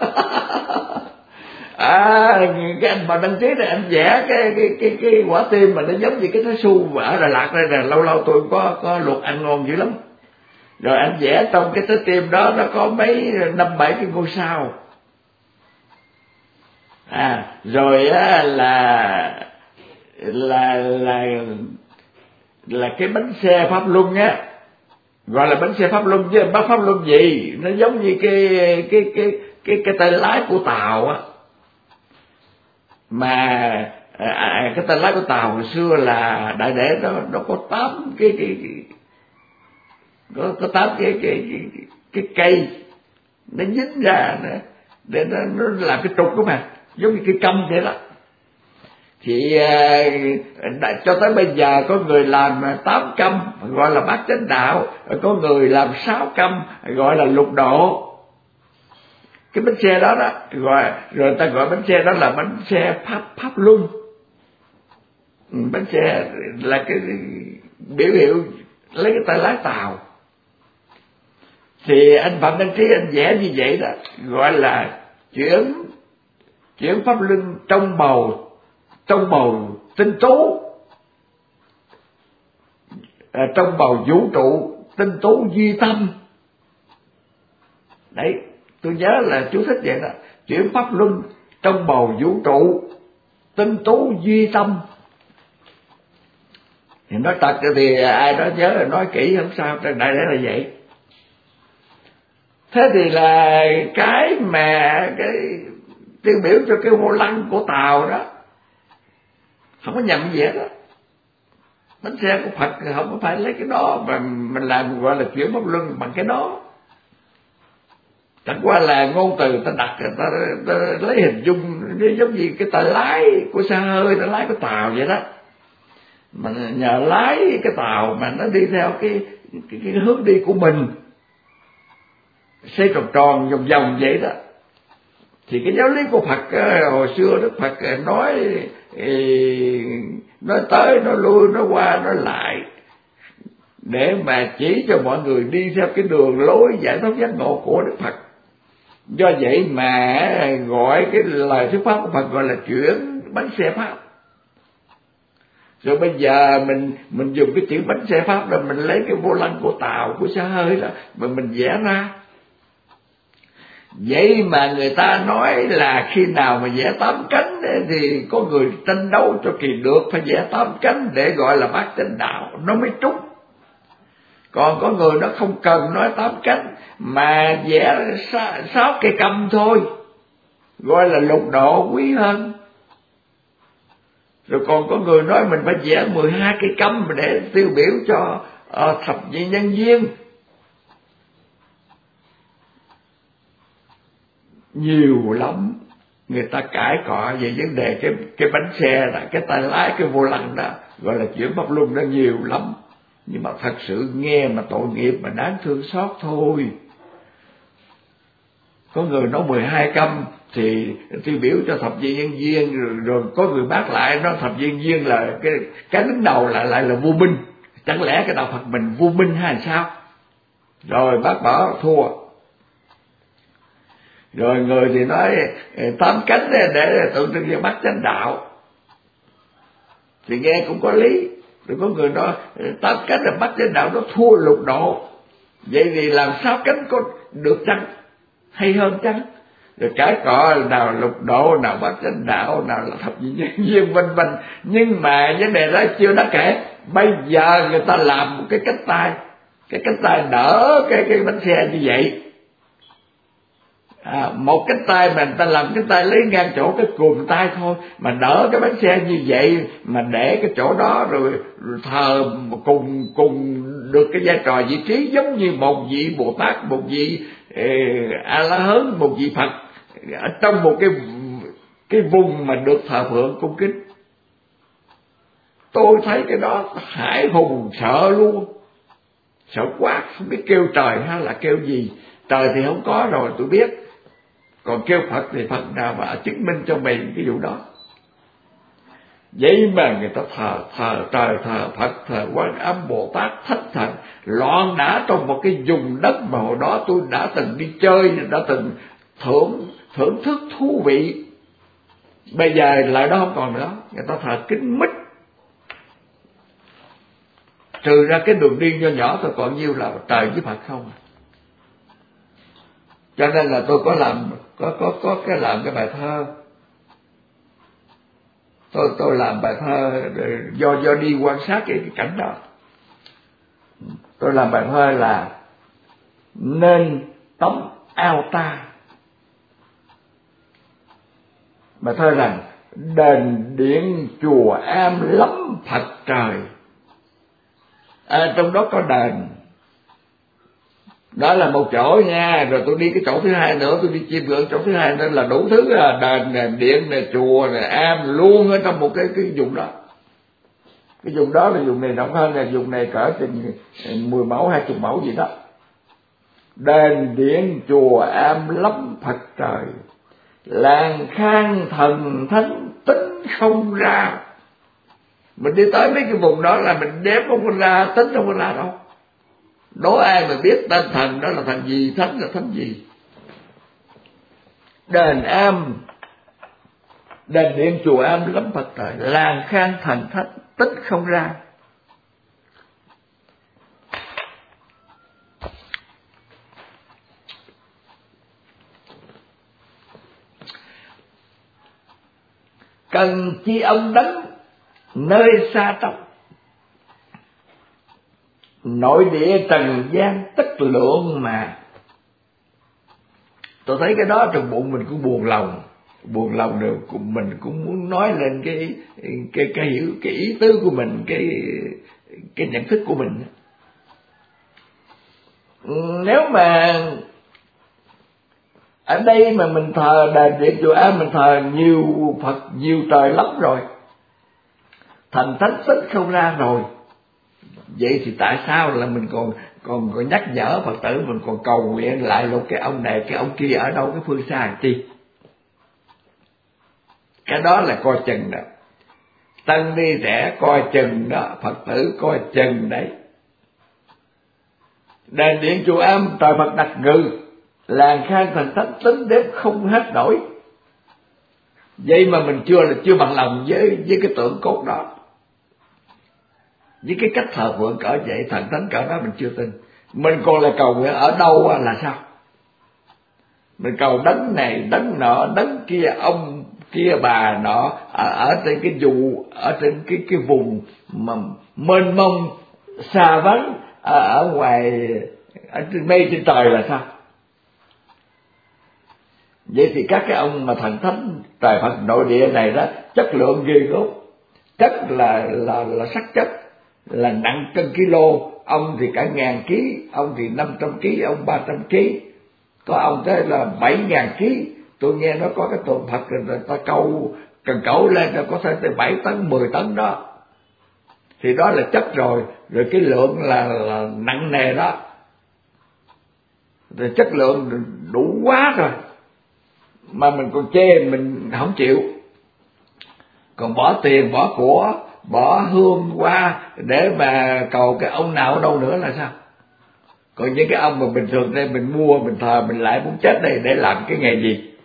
Cái anh mà đăng ký này anh vẽ cái quả tim mà nó giống như cái trái su ở Đà Lạt đây nè, lâu tôi có luộc ăn ngon dữ lắm. Rồi anh vẽ trong cái trái tim đó nó có mấy 5-7 cái ngôi sao. Rồi là cái bánh xe Pháp Luân á, gọi là bánh xe Pháp Luân chứ bác Pháp Luân gì, nó giống như cái tay lái của tàu á. mà cái tay lái của tàu hồi xưa là đại để nó có 8 có 8 cái cây nó dính ra để nó làm cái trục của mà giống như cái câm vậy đó. Thì cho tới bây giờ có người làm 8 câm gọi là bát chánh đạo, có người làm 6 câm gọi là lục độ. Cái bánh xe đó gọi, rồi ta gọi bánh xe đó là bánh xe pháp luân. Bánh xe là cái biểu hiệu lấy cái tay lái tàu. Thì anh Phạm Đăng Trí anh vẽ như vậy đó, gọi là chuyển pháp luân trong bầu tinh tú, trong bầu vũ trụ tinh tú duy tâm. Đấy, tôi nhớ là chú thích vậy đó, chuyển pháp luân trong bầu vũ trụ tinh tú duy tâm. Thì nói thật thì ai đó nhớ là nói kỹ không sao, trên đại để là vậy. Thế thì là cái mà cái tiêu biểu cho cái vô lăng của tàu đó không có nhầm gì hết đó. Bánh xe của Phật thì không có phải lấy cái đó mà mình làm gọi là chuyển pháp luân bằng cái đó. Chẳng qua là ngôn từ ta đặt, ta lấy hình dung giống như cái tay lái của xe hơi, tay lái của tàu vậy đó. Mà nhờ lái cái tàu mà nó đi theo cái hướng đi của mình, xoay tròn vòng vậy đó. Thì cái giáo lý của Phật hồi xưa Đức Phật nói tới, nói lui, nói qua, nói lại để mà chỉ cho mọi người đi theo cái đường lối giải thoát giác ngộ của Đức Phật. Do vậy mà gọi cái lời thuyết pháp của Phật gọi là chuyển bánh xe pháp. Rồi bây giờ mình dùng cái chữ bánh xe pháp là mình lấy cái vô lăng của tàu, của xe hơi đó mà mình vẽ ra. Vậy mà người ta nói là khi nào mà vẽ 8 cánh thì có người tranh đấu cho kỳ được phải vẽ 8 cánh để gọi là bát chánh đạo nó mới trúng. Còn có người nó không cần nói 8 cánh mà vẽ 6 cây câm thôi, gọi là lục độ quý hơn. Rồi còn có người nói mình phải vẽ 12 cây câm để tiêu biểu cho thập nhị nhân duyên. Nhiều lắm, người ta cãi cọ về vấn đề cái bánh xe là cái tay lái, cái vô lăng đó gọi là chuyển pháp luân đó nhiều lắm. Nhưng mà thật sự nghe mà tội nghiệp mà đáng thương xót thôi. Có người nói 12 câm thì tiêu biểu cho thập nhị nhân duyên, rồi có người bác lại nói thập nhị nhân duyên là cái đứng đầu lại là vô minh. Chẳng lẽ cái đạo Phật mình vô minh hay sao? Rồi bác bỏ thua. Rồi người thì nói 8 cánh để tượng trưng cho bát chánh đạo, thì nghe cũng có lý. Rồi có người nói 8 cánh là bát chánh đạo nó thua lục độ, vậy thì làm 6 cánh có được chăng, hay hơn chăng? Rồi cãi cọ nào lục độ, nào bát chánh đạo, nào là thập nhị nhân duyên vân vân. Nhưng mà vấn đề đó chưa đã kể. Bây giờ người ta làm một cái cánh tay đỡ cái bánh xe như vậy. Một cái tay mà người ta làm cái tay lấy ngang chỗ cái cùm tay thôi mà đỡ cái bánh xe như vậy, mà để cái chỗ đó rồi thờ cùng được cái vai trò vị trí giống như một vị Bồ Tát, một vị A La Hán, một vị Phật ở trong một cái vùng mà được thờ phượng cung kính. Tôi thấy cái đó hãi hùng sợ luôn, sợ quá, không biết kêu trời hay là kêu gì. Trời thì không có rồi tôi biết, còn kêu Phật thì Phật nào mà chứng minh cho mình cái vụ đó. Vậy mà người ta thờ trời, thờ Phật, thờ Quan Âm, Bồ Tát, Thích Thần, loạn đã trong một cái vùng đất mà hồi đó tôi đã từng đi chơi, đã từng thưởng thức thú vị. Bây giờ lại đó không còn nữa, người ta thờ kính mít. Trừ ra cái đường đi nho nhỏ thôi, còn nhiêu là trời với Phật không. Cho nên là tôi có làm cái bài thơ. Tôi làm bài thơ do đi quan sát cái cảnh đó. Tôi làm bài thơ là nên tống ao ta. Bài thơ rằng đền điện chùa am lắm Phật trời. Trong đó có đền, đó là một chỗ nha, rồi tôi đi cái chỗ thứ hai nữa, tôi đi chiêm ngưỡng chỗ thứ hai nữa là đủ thứ, là đền nè, điện nè, chùa nè, am luôn ở trong một cái vùng đó. Cái vùng đó là vùng này rộng hơn, là vùng này cỡ chừng 10 mẫu 20 mẫu gì đó. Đền điện chùa am lắm Phật trời, làng khang thần thánh tính không ra. Mình đi tới mấy cái vùng đó là mình đếm không có ra, tính không có ra đâu. Đố ai mà biết tên thần đó là thần gì, thánh là thánh gì. Đền am, đền điện chùa am lắm Phật trời, làng khang thần thánh tính không ra. Cần chi ông đấng nơi xa tông, nội địa trần gian tất lượng mà. Tôi thấy cái đó trong bụng mình cũng buồn lòng rồi, mình cũng muốn nói lên cái hiểu, cái ý tứ của mình, cái nhận thức của mình. Nếu mà ở đây mà mình thờ đền điện chùa am, mình thờ nhiều Phật, nhiều trời lắm rồi, thần thánh tính không ra rồi, vậy thì tại sao là mình còn nhắc nhở Phật tử, mình còn cầu nguyện lại luôn cái ông này cái ông kia ở đâu cái phương xa làm chi? Cái đó là coi chừng đó, tăng ni trẻ coi chừng đó, Phật tử coi chừng đấy. Đền điện chùa am trời Phật đặc ngự, làng khang thần thánh tính đếm không hết nổi. Vậy mà mình chưa bằng lòng với cái tượng cốt đó, với cái cách thờ phượng cỡ vậy, thần thánh cỡ đó mình chưa tin. Mình còn là cầu nguyện ở đâu là sao? Mình cầu đấng này đấng nọ, đấng kia, ông kia bà nọ, ở trên cái dù, ở trên cái vùng mà mênh mông xa vắng, ở ngoài, ở trên mây trên trời là sao? Vậy thì các cái ông mà thần thánh trời Phật nội địa này đó, chất lượng ghê gớm, chất là sắc chất, là nặng cân kilo. Ông thì cả 1000 ký, ông thì 500 ký, ông 300 ký, có ông tới là 7000 ký. Tôi nghe nó có cái tượng Phật người ta cần cẩu lên rồi có thể tới 7 tấn 10 tấn đó, thì đó là chất rồi cái lượng là nặng nề đó, rồi chất lượng đủ quá rồi mà mình còn chê, mình không chịu, còn bỏ tiền bỏ của bỏ hương qua để mà cầu cái ông nào ở đâu nữa là sao? Còn những cái ông mà bình thường đây mình mua mình thờ, mình lại muốn chết đây để làm cái nghề gì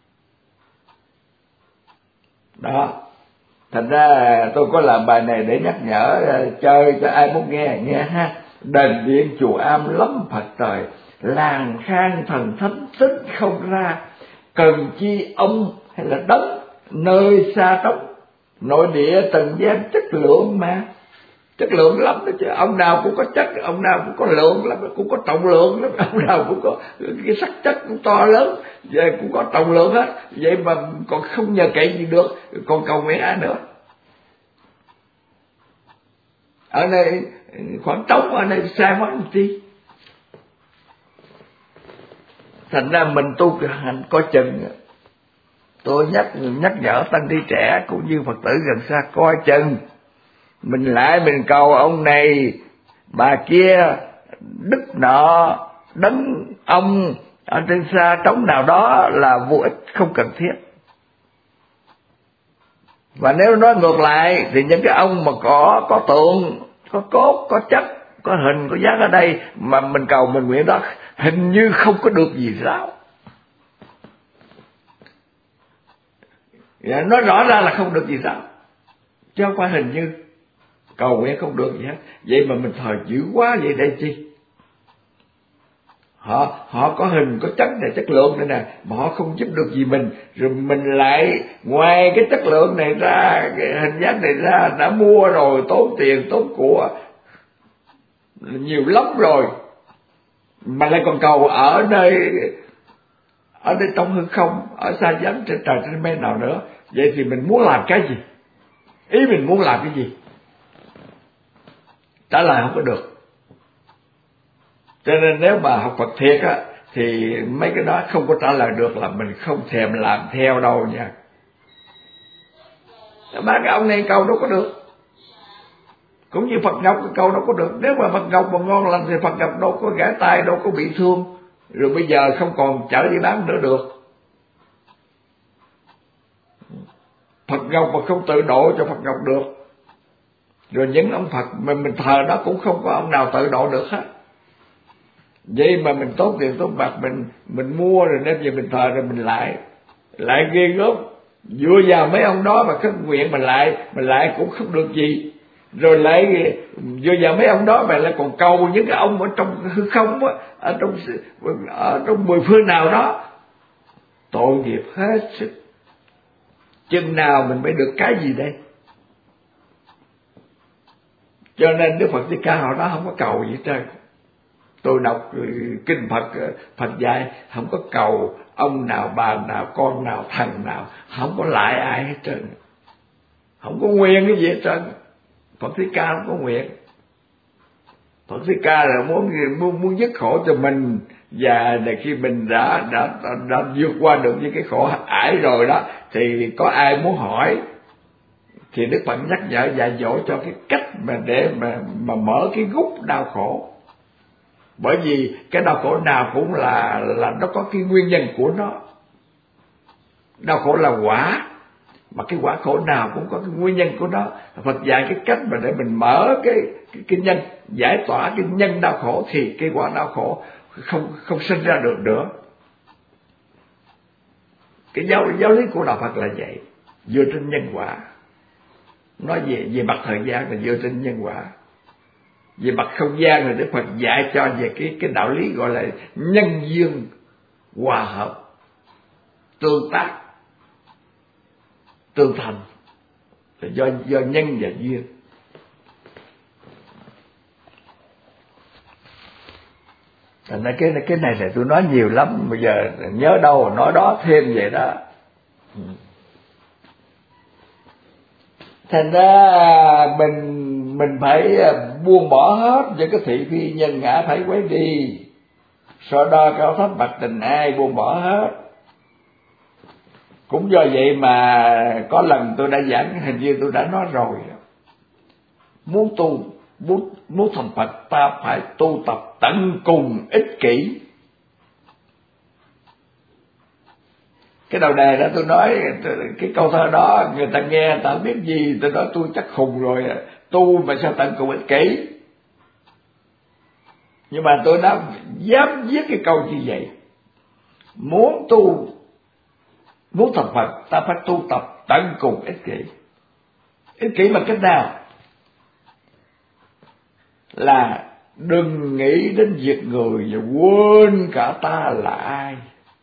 đó. Thành ra tôi có làm bài này để nhắc nhở chơi cho ai muốn nghe ha. Đền điện chùa am lắm Phật trời, làng khang thần thánh tính không ra. Cần chi ông hay là đấng nơi xa trống, nội địa trần gian chất lượng mà, chất lượng lắm đó chứ. Ông nào cũng có chất, ông nào cũng có lượng lắm, cũng có trọng lượng lắm, ông nào cũng có cái sắc chất cũng to lớn, vậy cũng có trọng lượng hết. Vậy mà còn không nhờ cậy gì được, còn cầu nguyện ai nữa? Ở đây khoảng trống, ở đây sai mất một tí. Thành ra mình tu hành coi chừng. Tôi nhắc nhở tăng ni trẻ cũng như Phật tử gần xa coi chừng. Mình lại mình cầu ông này bà kia, đức nọ đấng ông ở trên xa trống nào đó là vô ích, không cần thiết. Và nếu nói ngược lại thì những cái ông mà có tượng, có cốt, có chất, có hình, có dáng ở đây mà mình cầu mình nguyện đó, hình như không có được gì sao. Nói rõ ra là không được gì sao, chứ không phải hình như. Cầu nguyện không được gì hết. Vậy mà mình thờ dữ quá vậy để chi? Họ có hình, có chất này, chất lượng này nè, mà họ không giúp được gì mình. Rồi mình lại ngoài cái chất lượng này ra, cái hình dáng này ra, đã mua rồi, tốn tiền, tốn của nhiều lắm rồi, mà lại còn cầu ở đây trong hư không, ở xa vắng trên trời trên mây nào nữa. Vậy thì mình muốn làm cái gì? Ý mình muốn làm cái gì? Trả lời không có được. Cho nên nếu mà học Phật thiệt á, thì mấy cái đó không có trả lời được là mình không thèm làm theo đâu nha. Ba cái ông này cầu đâu có được. Cũng như Phật Ngọc cái cầu đâu có được. Nếu mà Phật Ngọc mà ngon lành thì Phật Ngọc đâu có gãy tay, đâu có bị thương. Rồi bây giờ không còn chở đi bán nữa được. Phật Ngọc mà không tự độ cho Phật Ngọc được. Rồi những ông Phật mà mình thờ đó cũng không có ông nào tự độ được hết. Vậy mà mình tốn tiền tốn bạc, mình mua rồi đem về mình thờ, rồi mình lại ghê gớm. Dựa vào mấy ông đó mà khấn nguyện mình lại cũng không được gì. Rồi lại dựa vào mấy ông đó mà lại còn cầu những cái ông ở trong hư không á, ở trong mười phương nào đó. Tội nghiệp hết sức. Chừng nào mình mới được cái gì đây? Cho nên Đức Phật Thích Ca hồi đó không có cầu gì hết trơn. Tôi đọc kinh Phật dạy không có cầu ông nào, bà nào, con nào, thần nào, không có lại ai hết trơn. Không có nguyện cái gì hết trơn. Phật Thích Ca không có nguyện. Phật Thích Ca là muốn dứt khổ cho mình, và khi mình đã vượt qua được những cái khổ ải rồi đó, thì có ai muốn hỏi thì Đức Phật nhắc nhở dạy dỗ cho cái cách mà để mà mở cái gút đau khổ. Bởi vì cái đau khổ nào cũng là nó có cái nguyên nhân của nó. Đau khổ là quả, mà cái quả khổ nào cũng có cái nguyên nhân của nó. Phật dạy cái cách mà để mình mở cái nhân, giải tỏa cái nhân đau khổ, thì cái quả đau khổ không sinh ra được nữa. Cái giáo lý của đạo Phật là vậy, dựa trên nhân quả. Nói về mặt thời gian là dựa trên nhân quả. Về mặt không gian là Đức Phật dạy cho về cái đạo lý gọi là nhân duyên hòa hợp, tương tác, tương thành, là do nhân và duyên. Thành ra cái này là tôi nói nhiều lắm, bây giờ nhớ đâu nói đó thêm vậy đó. Thành ra mình phải buông bỏ hết những cái thị phi nhân ngã phải quấy đi, so đo cao thấp bạc tình ai, buông bỏ hết. Cũng do vậy mà có lần tôi đã giảng, hình như tôi đã nói rồi, muốn thành Phật ta phải tu tập tận cùng ích kỷ. Cái đầu đề đó tôi nói cái câu thơ đó, người ta nghe ta biết gì, tôi nói tôi chắc khùng rồi, tu mà sao tận cùng ích kỷ. Nhưng mà tôi đã dám viết cái câu như vậy. Muốn thành Phật ta phải tu tập tận cùng ích kỷ. Ích kỷ bằng cách nào? Là đừng nghĩ đến việc người và quên cả ta là ai.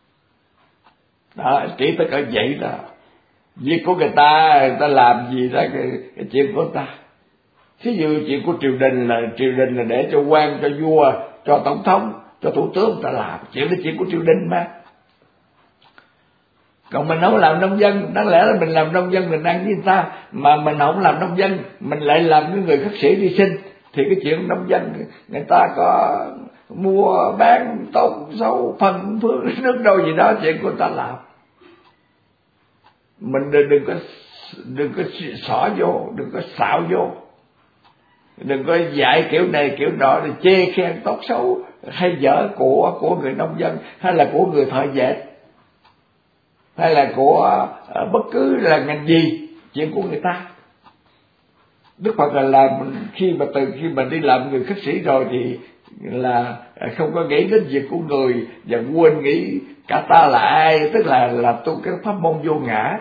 Đó, chỉ tới cỡ vậy đó. Việc của người ta làm gì đó cái chuyện của người ta. Thí dụ chuyện của triều đình là để cho quan, cho vua, cho tổng thống, cho thủ tướng người ta làm. Chuyện đó chuyện của triều đình mà. Còn mình không làm nông dân, đáng lẽ là mình làm nông dân mình ăn với người ta, mà mình không làm nông dân, mình lại làm cái người khất sĩ đi sinh, thì cái chuyện nông dân người ta có mua bán tốt xấu phân phương nước đâu gì đó, chuyện của người ta làm. Mình đừng có xỏ vô, đừng có xạo vô, đừng có dạy kiểu này kiểu nọ để chê khen tốt xấu hay dở của người nông dân, hay là của người thợ dệt, hay là của bất cứ là ngành gì, chuyện của người ta. Đức Phật là làm từ khi mà đi làm người khất sĩ rồi thì là không có nghĩ đến việc của người và quên nghĩ cả ta là ai, tức là tu cái pháp môn vô ngã.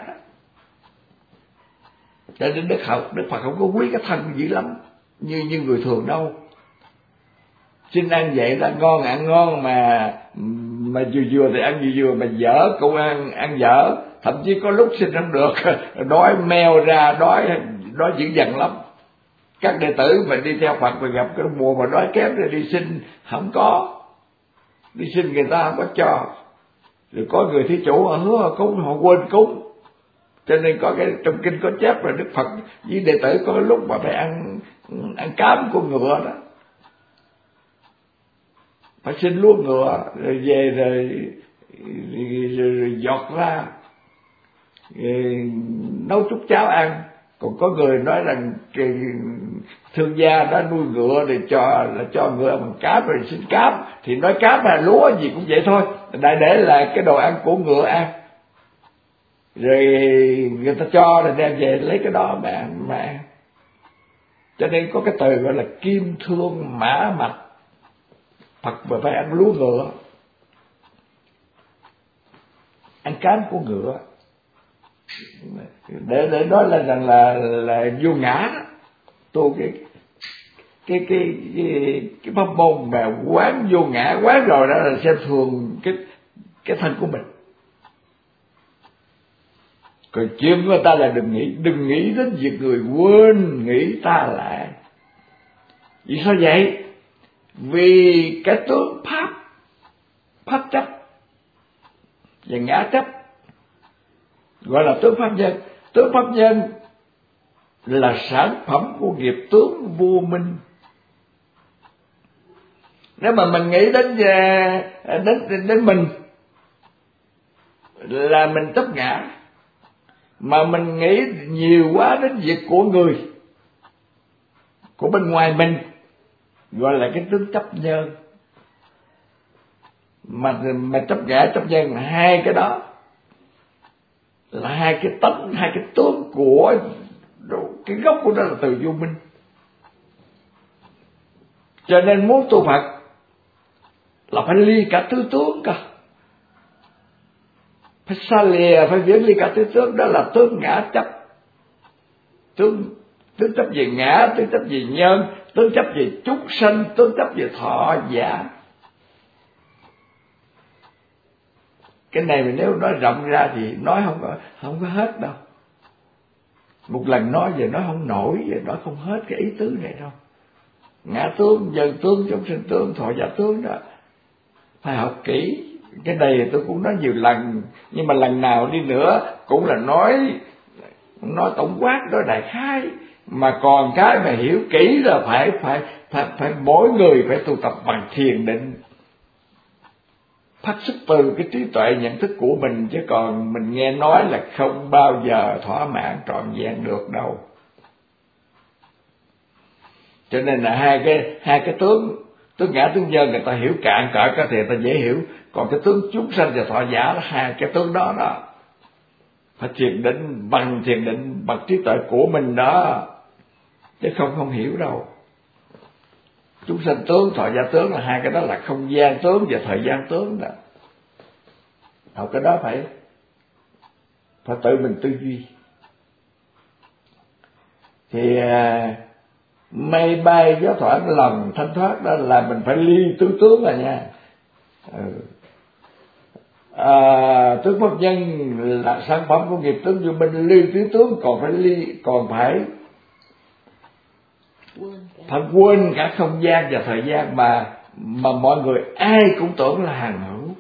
Cho nên Đức Phật không có quý cái thân dữ lắm như người thường đâu. Xin ăn vậy là ngon, ăn ngon mà vừa thì ăn vừa mà dở cũng ăn dở, thậm chí có lúc xin không được, đói meo ra, đói dữ dằn lắm. Các đệ tử mà đi theo Phật mà gặp cái mùa mà đói kém rồi đi xin không có, đi xin người ta không có cho. Rồi có người thí chủ họ hứa họ cúng, họ quên cúng, Cho nên có cái trong kinh có chép là Đức Phật với đệ tử có cái lúc mà phải ăn cám của ngựa đó, phải xin lúa ngựa rồi về rồi giọt ra rồi nấu chút cháo ăn. Còn có người nói rằng cái thương gia đã nuôi ngựa để cho ngựa bằng cám rồi xin cám, thì nói cám là lúa gì cũng vậy thôi, đại để là cái đồ ăn của ngựa ăn, rồi người ta cho rồi đem về lấy cái đó mà ăn. Cho nên có cái từ gọi là kim thương mã mạch, Phật mà phải ăn lúa ngựa, ăn cám của ngựa, để nói là rằng là vô ngã. Tu cái pháp môn mà quán vô ngã, quán rồi đó là xem thường cái thân của mình. Còn chuyện của người ta là đừng nghĩ đến việc người, quên nghĩ ta lại. Vì sao vậy? Vì cái tướng pháp chấp và ngã chấp gọi là tướng pháp nhân. Tướng pháp nhân là sản phẩm của nghiệp tướng vô minh. Nếu mà mình nghĩ đến mình là mình chấp ngã, mà mình nghĩ nhiều quá đến việc của người, của bên ngoài mình, gọi là cái tướng chấp nhân. Mà chấp ngã chấp nhân là hai cái đó, là hai cái tánh, hai cái tướng của cái gốc của nó là từ vô minh. Cho nên muốn tu Phật là phải ly cả tứ tướng cả, phải xa lìa, phải viễn ly cả tứ tướng. Đó là tướng ngã chấp, tướng chấp về ngã, tướng chấp về nhân, tướng chấp về chúng sanh, tướng chấp về thọ giả. Cái này mà nếu nói rộng ra thì nói không có hết đâu. Một lần nói về nói không nổi, về nói không hết cái ý tứ này đâu. Ngã tướng, nhân tướng, chúng sinh tướng, thọ giả tướng đó phải học kỹ. Cái này tôi cũng nói nhiều lần, nhưng mà lần nào đi nữa cũng là nói tổng quát, nói đại khái. Mà còn cái mà hiểu kỹ là phải mỗi người phải tu tập bằng thiền định, phát xuất từ cái trí tuệ nhận thức của mình, chứ còn mình nghe nói là không bao giờ thỏa mãn trọn vẹn được đâu. Cho nên là hai cái tướng ngã tướng nhân người ta hiểu cạn cỡ có thể người ta dễ hiểu, còn cái tướng chúng sanh và thọ giả là hai cái tướng đó phải thiền định bằng trí tuệ của mình đó, chứ không hiểu đâu. Chúng sanh tướng, thọ giả tướng là hai cái đó là không gian tướng và thời gian tướng đó. Học cái đó phải tự mình tư duy. Thì mây bay gió thoảng lòng thanh thoát đó là mình phải ly tứ tướng rồi nha. Tướng pháp nhân là sản phẩm của nghiệp tướng vô minh, ly tứ tướng còn phải quên cả không gian và thời gian mà mọi người ai cũng tưởng là hằng hữu.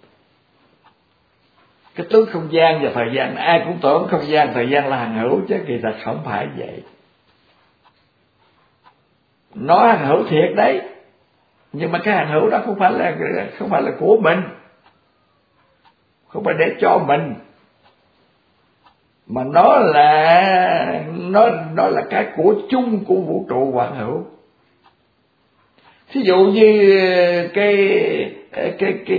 Cái tướng không gian và thời gian ai cũng tưởng không gian thời gian là hằng hữu, chứ kỳ thật không phải vậy. Nó hằng hữu thiệt đấy, nhưng mà cái hằng hữu đó không phải là của mình, không phải để cho mình, mà nó là cái của chung của vũ trụ hoàn hữu. Thí dụ như cái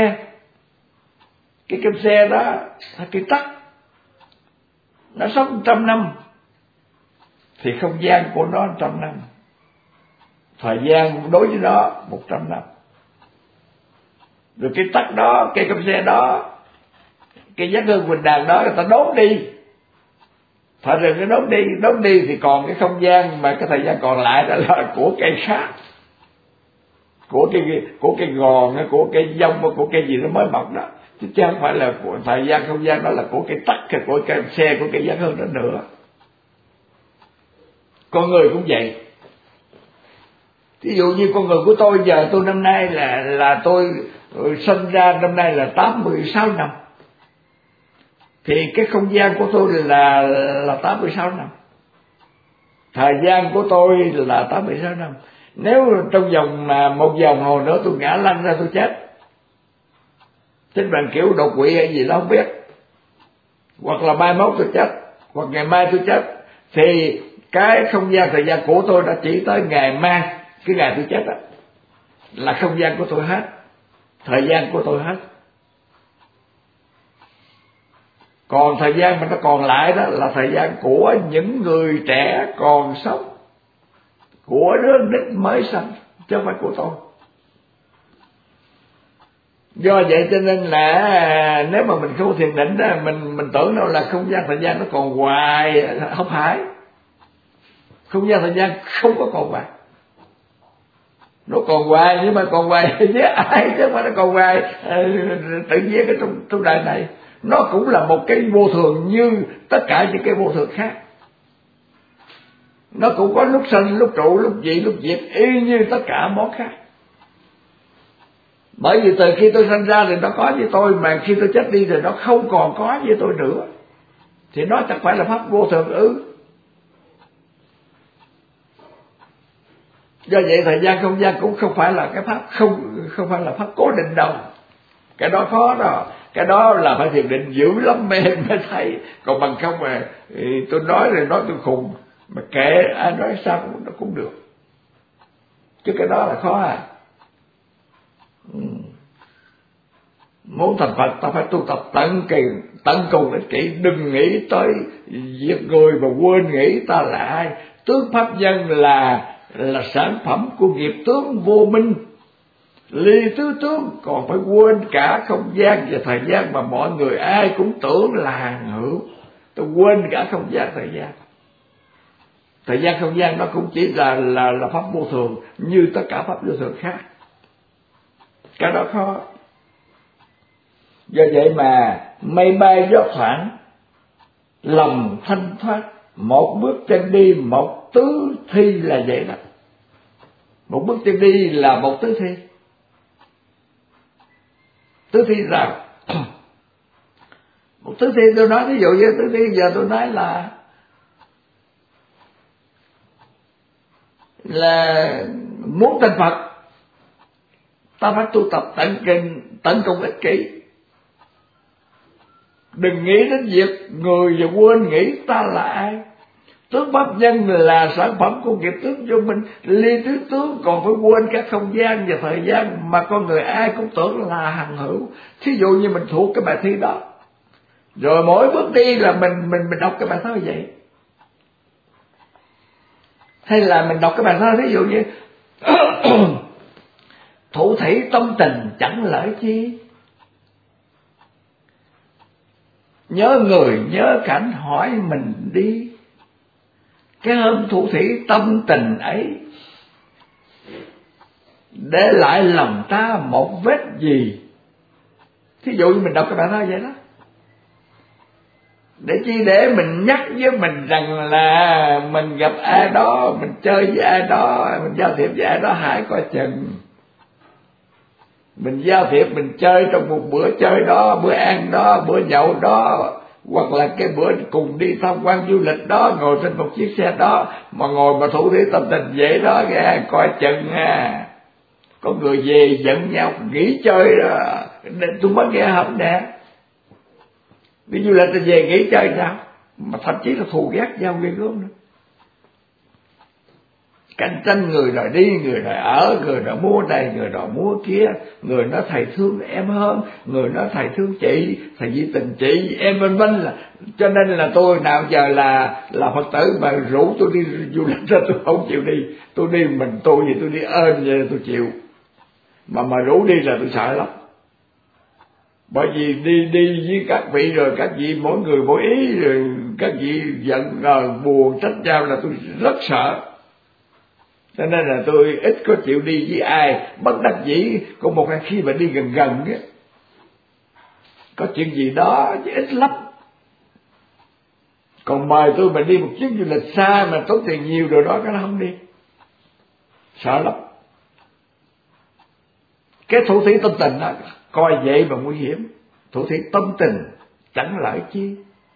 cam xe đó, cái tắc nó sống 100 năm thì không gian của nó 100 năm, thời gian đối với nó 100 năm. Rồi cái tắc đó, cây cam xe đó, cái giác hương quỳnh đàn đó người ta đốn đi, thật ra cái đốn đi thì còn cái không gian mà cái thời gian còn lại đó là của cây khác, của cây gòn, của cây dông, của cây gì nó mới mọc đó, chứ không phải là của thời gian không gian đó là của cây tắc, của cây xe, của cây giác hương đó nữa. Con người cũng vậy. Ví dụ như con người của tôi giờ, tôi năm nay là tôi sinh ra năm nay là 86 năm, thì cái không gian của tôi là 86 năm. Thời gian của tôi là 86 năm. Nếu trong vòng một vòng hồ nữa tôi ngã lăn ra tôi chết, chết bằng kiểu đột quỵ hay gì đó không biết, hoặc là mai mốt tôi chết, hoặc ngày mai tôi chết, thì cái không gian thời gian của tôi đã chỉ tới ngày mai, cái ngày tôi chết đó là không gian của tôi hết, thời gian của tôi hết. Còn thời gian mà nó còn lại đó là thời gian của những người trẻ còn sống, của đứa nít mới sanh, chứ không phải của tôi. Do vậy cho nên là nếu mà mình không thiền định đó, mình tưởng đâu là không gian thời gian nó còn hoài, không phải. Không gian thời gian không có còn hoài. Nó còn hoài, nhưng mà còn hoài với ai chứ mà nó còn hoài tự nhiên cái trong đời này. Nó cũng là một cái vô thường như tất cả những cái vô thường khác. Nó cũng có lúc sanh, lúc trụ, lúc dị, lúc diệt, y như tất cả món khác. Bởi vì từ khi tôi sanh ra thì nó có với tôi, mà khi tôi chết đi thì nó không còn có với tôi nữa. Thì nó chẳng phải là pháp vô thường ư? Do vậy thời gian không gian cũng không phải là cái pháp, không phải là pháp cố định đâu. Cái đó khó đó. Cái đó là phải thiền định dữ lắm mới thấy. Còn bằng không mà tôi nói rồi nói tôi khùng, mà kệ ai nói sao nó cũng được. Chứ cái đó là khó à. Muốn thành Phật ta phải tu tập tận cùng ích kỷ, đừng nghĩ tới giết người mà quên nghĩ ta là ai. Tướng pháp nhân là sản phẩm của nghiệp tướng vô minh, ly tứ tướng, còn phải quên cả không gian và thời gian mà mọi người ai cũng tưởng là hàng hữu. Tôi quên cả không gian thời gian. Thời gian không gian nó cũng chỉ là pháp vô thường như tất cả pháp vô thường khác. Cái đó khó. Do vậy mà mây bay gió thoảng, lòng thanh thoát, một bước chân đi một tứ thi là vậy đó. Một bước chân đi là một tứ thi. Tứ thi nào? Một tứ thi tôi nói, ví dụ như tứ thi giờ tôi nói là muốn thành Phật ta phải tu tập tận cùng ích kỷ. Đừng nghĩ đến việc người và quên nghĩ ta là ai. Tướng pháp nhân là sản phẩm của nghiệp tướng vô minh, ly tứ tướng, còn phải quên cả không gian và thời gian mà con người ai cũng tưởng là hằng hữu. Thí dụ như mình thuộc cái bài thi đó, rồi mỗi bước đi là mình đọc cái bài thơ vậy. Hay là mình đọc cái bài thơ thí dụ như thủ thủy tâm tình chẳng lỡ chi, nhớ người nhớ cảnh hỏi mình đi. Cái hôm thủ thủy tâm tình ấy để lại lòng ta một vết gì. Thí dụ như mình đọc cái bài thơ vậy đó, để chi? Để mình nhắc với mình rằng là mình gặp ai đó, mình chơi với ai đó, mình giao thiệp với ai đó hãy coi chừng. Mình giao thiệp, mình chơi trong một bữa chơi đó, bữa ăn đó, bữa nhậu đó, hoặc là cái bữa cùng đi tham quan du lịch đó, ngồi trên một chiếc xe đó, mà ngồi mà thủ thủy tâm tình vậy đó, nghe coi chừng ha. Có người về giận nhau nghỉ chơi đó, tôi mới nghe hổng nè. Đi du lịch về nghỉ chơi sao, mà thậm chí là thù ghét nhau ghê gớm nữa. Cạnh tranh, người đòi đi, người đòi ở, người đòi mua này, người đòi mua kia. Người nói thầy thương em hơn, người nói thầy thương chị, thầy vì tình chị, em vân vân. Là cho nên là tôi nào giờ là Phật tử mà rủ tôi đi du lịch ra tôi không chịu đi. Tôi đi mình tôi gì tôi đi ơn vậy tôi chịu. Mà rủ đi là tôi sợ lắm. Bởi vì đi với các vị rồi các vị mỗi người mỗi ý, rồi các vị giận buồn trách nhau là tôi rất sợ. Cho nên là tôi ít có chịu đi với ai. Bất đắc dĩ có một khi mà đi gần á, có chuyện gì đó chứ ít lắm. Còn mời tôi mà đi một chuyến du lịch xa mà tốn tiền nhiều rồi đó, cái nó không đi, sợ lắm. Cái thủ thủy tâm tình đó coi vậy mà nguy hiểm. Thủ thủy tâm tình chẳng lợi chi.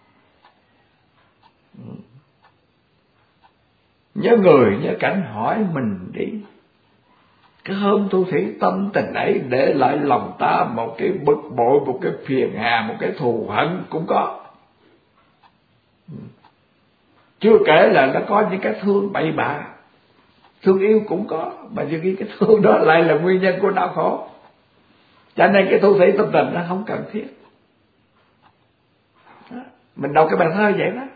Nhớ người nhớ cảnh hỏi mình đi, cái hôm thu thủy tâm tình ấy để lại lòng ta một cái bực bội, một cái phiền hà, một cái thù hận cũng có. Chưa kể là nó có những cái thương bậy bạ, thương yêu cũng có, mà nhiều khi cái thương đó lại là nguyên nhân của đau khổ. Cho nên cái thu thủy tâm tình nó không cần thiết. Đó. Mình đọc cái bài thơ vậy đó,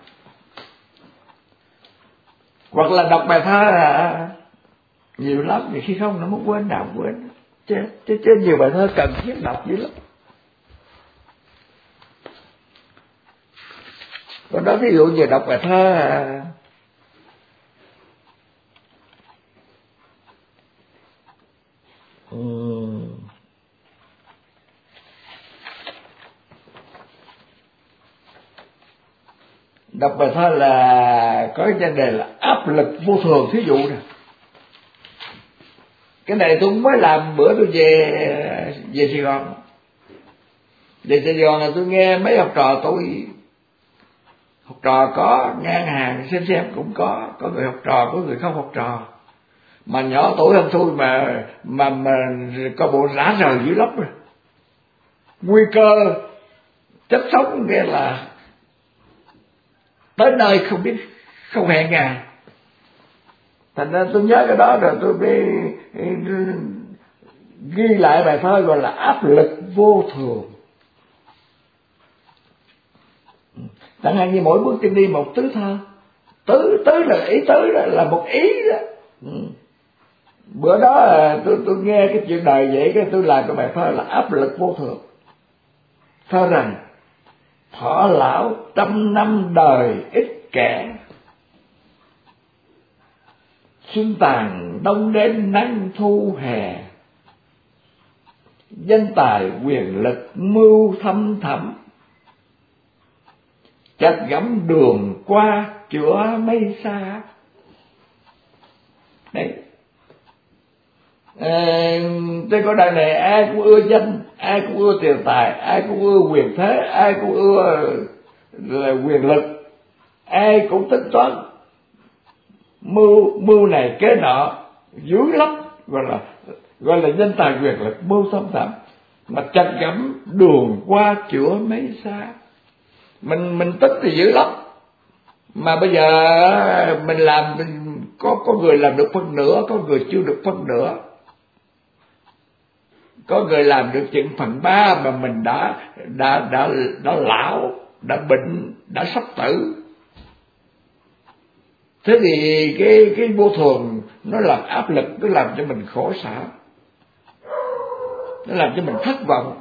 hoặc là đọc bài thơ nhiều lắm, thì khi không nó muốn quên nào quên, chứ nhiều bài thơ cần thiết đọc dữ lắm. Còn đó ví dụ như đọc bài thơ đọc bài thơ là có cái vấn đề là áp lực vô thường. Thí dụ nè, cái này tôi mới làm bữa tôi về Sài Gòn. Về Sài Gòn là tôi nghe mấy học trò tôi, học trò có ngang hàng xem cũng có người học trò, có người không học trò, mà nhỏ tuổi hơn tôi mà có bộ rã rời dữ lắm rồi. Nguy cơ chết sống nghe là tới nơi không biết, không hẹn ngày. Thành ra tôi nhớ cái đó rồi tôi mới ghi lại bài thơ gọi là áp lực vô thường. Chẳng hạn như mỗi bước chân đi một tứ thơ. Tứ là ý, tứ là một ý đó. Bữa đó tôi nghe cái chuyện đời vậy, cái tôi làm cái bài thơ là áp lực vô thường. Thơ rằng thọ lão 100 năm đời ít kẻ, xuân tàn đông đến nắng thu hè, danh tài quyền lực mưu thâm thẳm, chặt gẫm đường qua chữa mây xa. Đấy, trên cõi đời này ai cũng ưa danh, ai cũng ưa tiền tài, ai cũng ưa quyền thế, ai cũng ưa là quyền lực, ai cũng tính toán mưu này kế nọ dữ lắm, gọi là danh tài quyền lực mưu thâm thẳm, mà chặt gẫm đường qua chữa mấy xa. Mình tính thì dữ lắm, mà bây giờ mình làm, mình có người làm được phân nửa, có người chưa được phân nửa, có người làm được chừng 1/3 mà mình đã lão, đã bệnh, đã sắp tử. Thế thì cái vô thường nó làm áp lực, nó làm cho mình khổ sở, nó làm cho mình thất vọng.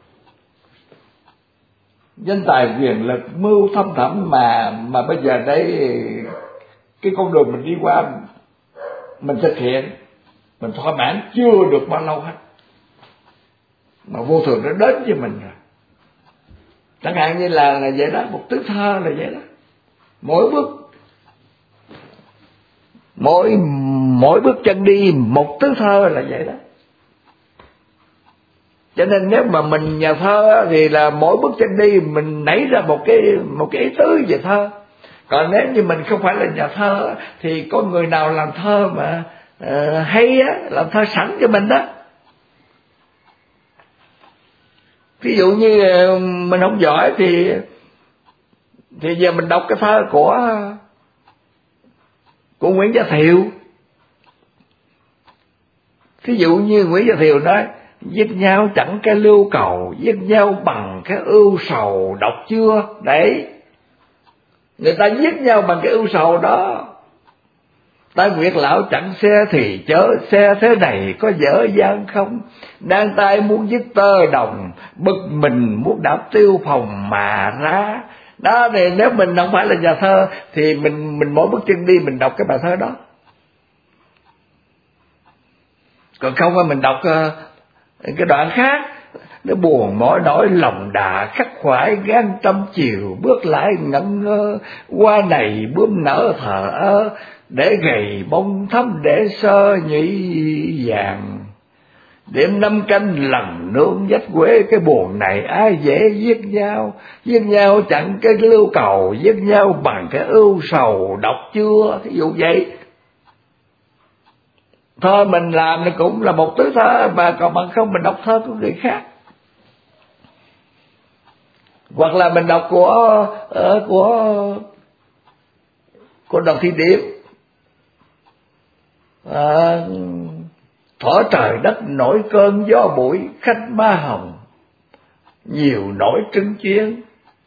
Danh tài quyền lực mưu thâm thẳm mà bây giờ đấy, cái con đường mình đi qua, mình thực hiện, mình thỏa mãn chưa được bao lâu hết, mà vô thường nó đến với mình rồi. Chẳng hạn như là vậy đó, một tứ thơ là vậy đó. Mỗi bước chân đi một tứ thơ là vậy đó. Cho nên nếu mà mình nhà thơ thì là mỗi bước chân đi mình nảy ra một cái ý tứ về thơ. Còn nếu như mình không phải là nhà thơ thì có người nào làm thơ mà hay á, làm thơ sẵn cho mình đó. Ví dụ như mình không giỏi thì giờ mình đọc cái thơ của Nguyễn Gia Thiều. Ví dụ như Nguyễn Gia Thiều nói: giết nhau chẳng cái lưu cầu, giết nhau bằng cái ưu sầu, đọc chưa? Đấy, người ta giết nhau bằng cái ưu sầu đó. Ta nguyệt lão chẳng xe thì chớ, xe thế này có dở dang không? Đang tay muốn giết tơ đồng, bực mình muốn đạp tiêu phòng mà ra. Đó, thì nếu mình không phải là nhà thơ thì mình mỗi bước chân đi mình đọc cái bài thơ đó. Còn không mà mình đọc cái đoạn khác, nó buồn mỏi nỗi lòng đã khắc khoải, gan trăm chiều bước lại ngẩn ngơ, hoa này bướm nở thờ ơ, để gầy bông thắm để sơ nhụy vàng. Đêm năm canh lần nương dách quê, cái buồn này ai dễ giết nhau chẳng cái lưu cầu, giết nhau bằng cái ưu sầu, đọc chưa, thí dụ vậy. Thơ mình làm thì cũng là một tứ thơ, mà còn bằng không mình đọc thơ của người khác, hoặc là mình đọc của Đồng Thị Điệp, thỏ trời đất nổi cơn gió bụi, khách ma hồng nhiều nỗi trưng chuyên,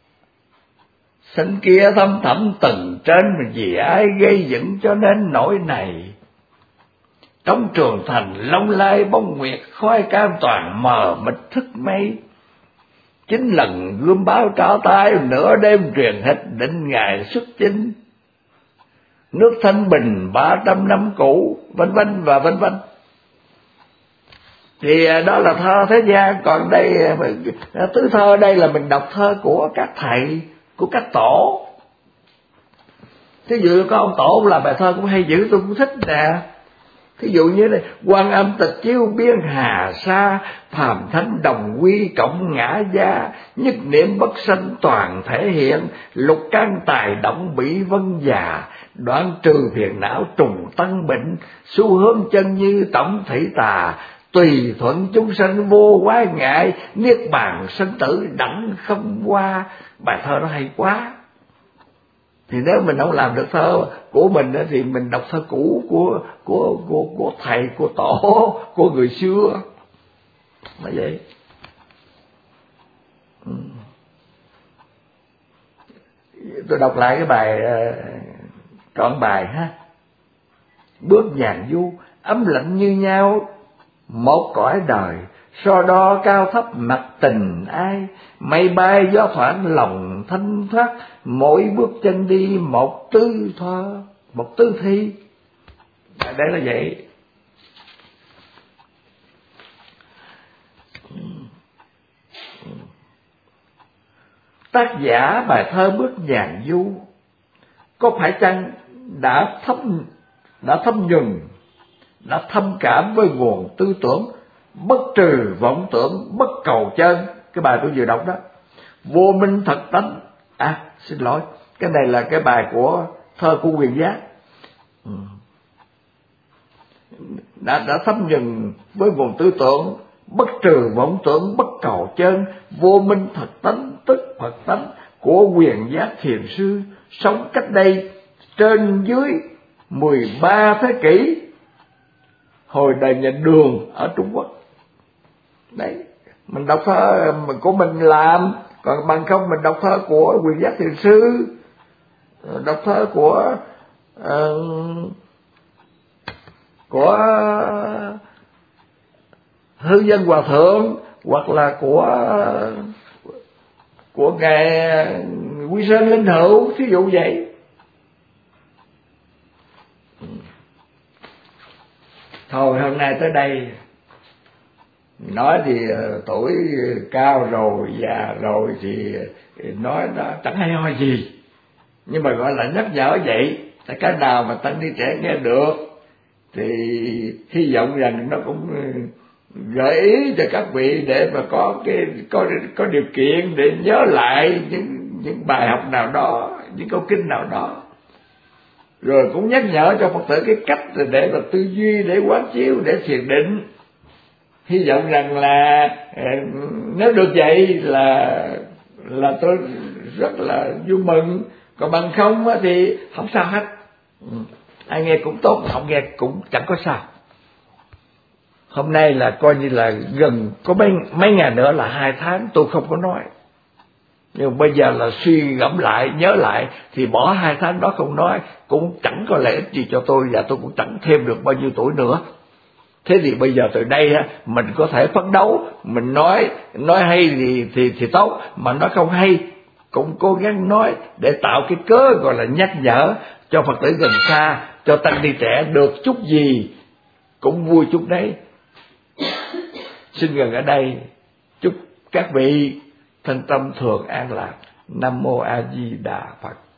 xanh kia thâm thẳm tầng trên, mà vì ai gây dựng cho nên nỗi này. Trong trường thành long lai bóng nguyệt, khói cam toàn mờ mịt thức mây. 9 lần gươm báo trao tay, nửa đêm truyền hịch định ngày xuất chinh. Nước Thanh Bình 300 năm cũ, vân vân và vân vân. Thì đó là thơ thế gian. Còn đây tứ thơ đây là mình đọc thơ của các thầy, của các tổ. Thí dụ có ông tổ làm bài thơ cũng hay dữ, tôi cũng thích nè. Thí dụ như này: Quan Âm tịch chiếu biên hà sa, phàm thánh đồng quy cộng ngã gia. Nhất niệm bất sanh toàn thể hiện, lục căn tài động bị vân già. Đoạn trừ phiền não trùng tăng bệnh, xu hướng chân như tổng thủy tà. Tùy thuận chúng sanh vô quái ngại, niết bàn sinh tử đẳng không qua. Bài thơ nó hay quá. Thì nếu mình không làm được thơ của mình thì mình đọc thơ cũ của thầy, của tổ, của người xưa. Là vậy. Tôi đọc lại cái bài trọn bài ha. Bước nhàn du, ấm lạnh như nhau, một cõi đời, so đo cao thấp mặt tình ai. Mây bay gió thoảng lòng thanh thoát, mỗi bước chân đi một tư thơ, một tư thi. Đấy là vậy. Tác giả bài thơ Bước nhàn du có phải chăng đã thâm nhuần, đã thâm cảm với nguồn tư tưởng bất trừ vọng tưởng, bất cầu chân? Cái bài tôi vừa đọc đó, vô minh thật tánh. Xin lỗi, cái này là cái bài của thơ của Quyền Giác. Đã thâm nhuần với nguồn tư tưởng bất trừ vọng tưởng, bất cầu chân, vô minh thật tánh tức Phật tánh của Quyền Giác thiền sư, sống cách đây trên dưới 13 thế kỷ, hồi đời nhà Đường ở Trung Quốc. Đấy, mình đọc thơ của mình làm, còn bằng không mình đọc thơ của Quyền Giác thiền sư, đọc thơ của Hư Dân Hòa Thượng, hoặc là của ngài Quy Sơn Linh Hữu, ví dụ vậy. Thôi hôm nay tới đây. Nói thì tuổi cao rồi, già rồi thì nói nó chẳng hay ho gì, nhưng mà gọi là nhắc nhở vậy. Tại cái nào mà tăng ni trẻ nghe được thì hy vọng rằng nó cũng gợi ý cho các vị để mà có điều kiện để nhớ lại những bài học nào đó, những câu kinh nào đó, rồi cũng nhắc nhở cho Phật tử cái cách để mà tư duy, để quán chiếu, để thiền định. Hy vọng rằng là nếu được vậy là tôi rất là vui mừng. Còn bằng không thì không sao hết. Ai nghe cũng tốt, không nghe cũng chẳng có sao. Hôm nay là coi như là gần có mấy ngày nữa là 2 tháng tôi không có nói. Nhưng bây giờ là suy ngẫm lại, nhớ lại thì bỏ 2 tháng đó không nói cũng chẳng có lợi ích gì cho tôi, và tôi cũng chẳng thêm được bao nhiêu tuổi nữa. Thế thì bây giờ từ đây mình có thể phấn đấu, mình nói hay thì tốt, mà nói không hay cũng cố gắng nói để tạo cái cớ gọi là nhắc nhở cho Phật tử gần xa, cho tăng ni trẻ được chút gì cũng vui chút đấy. Xin gần ở đây chúc các vị thân tâm thường an lạc. Nam mô A Di Đà Phật.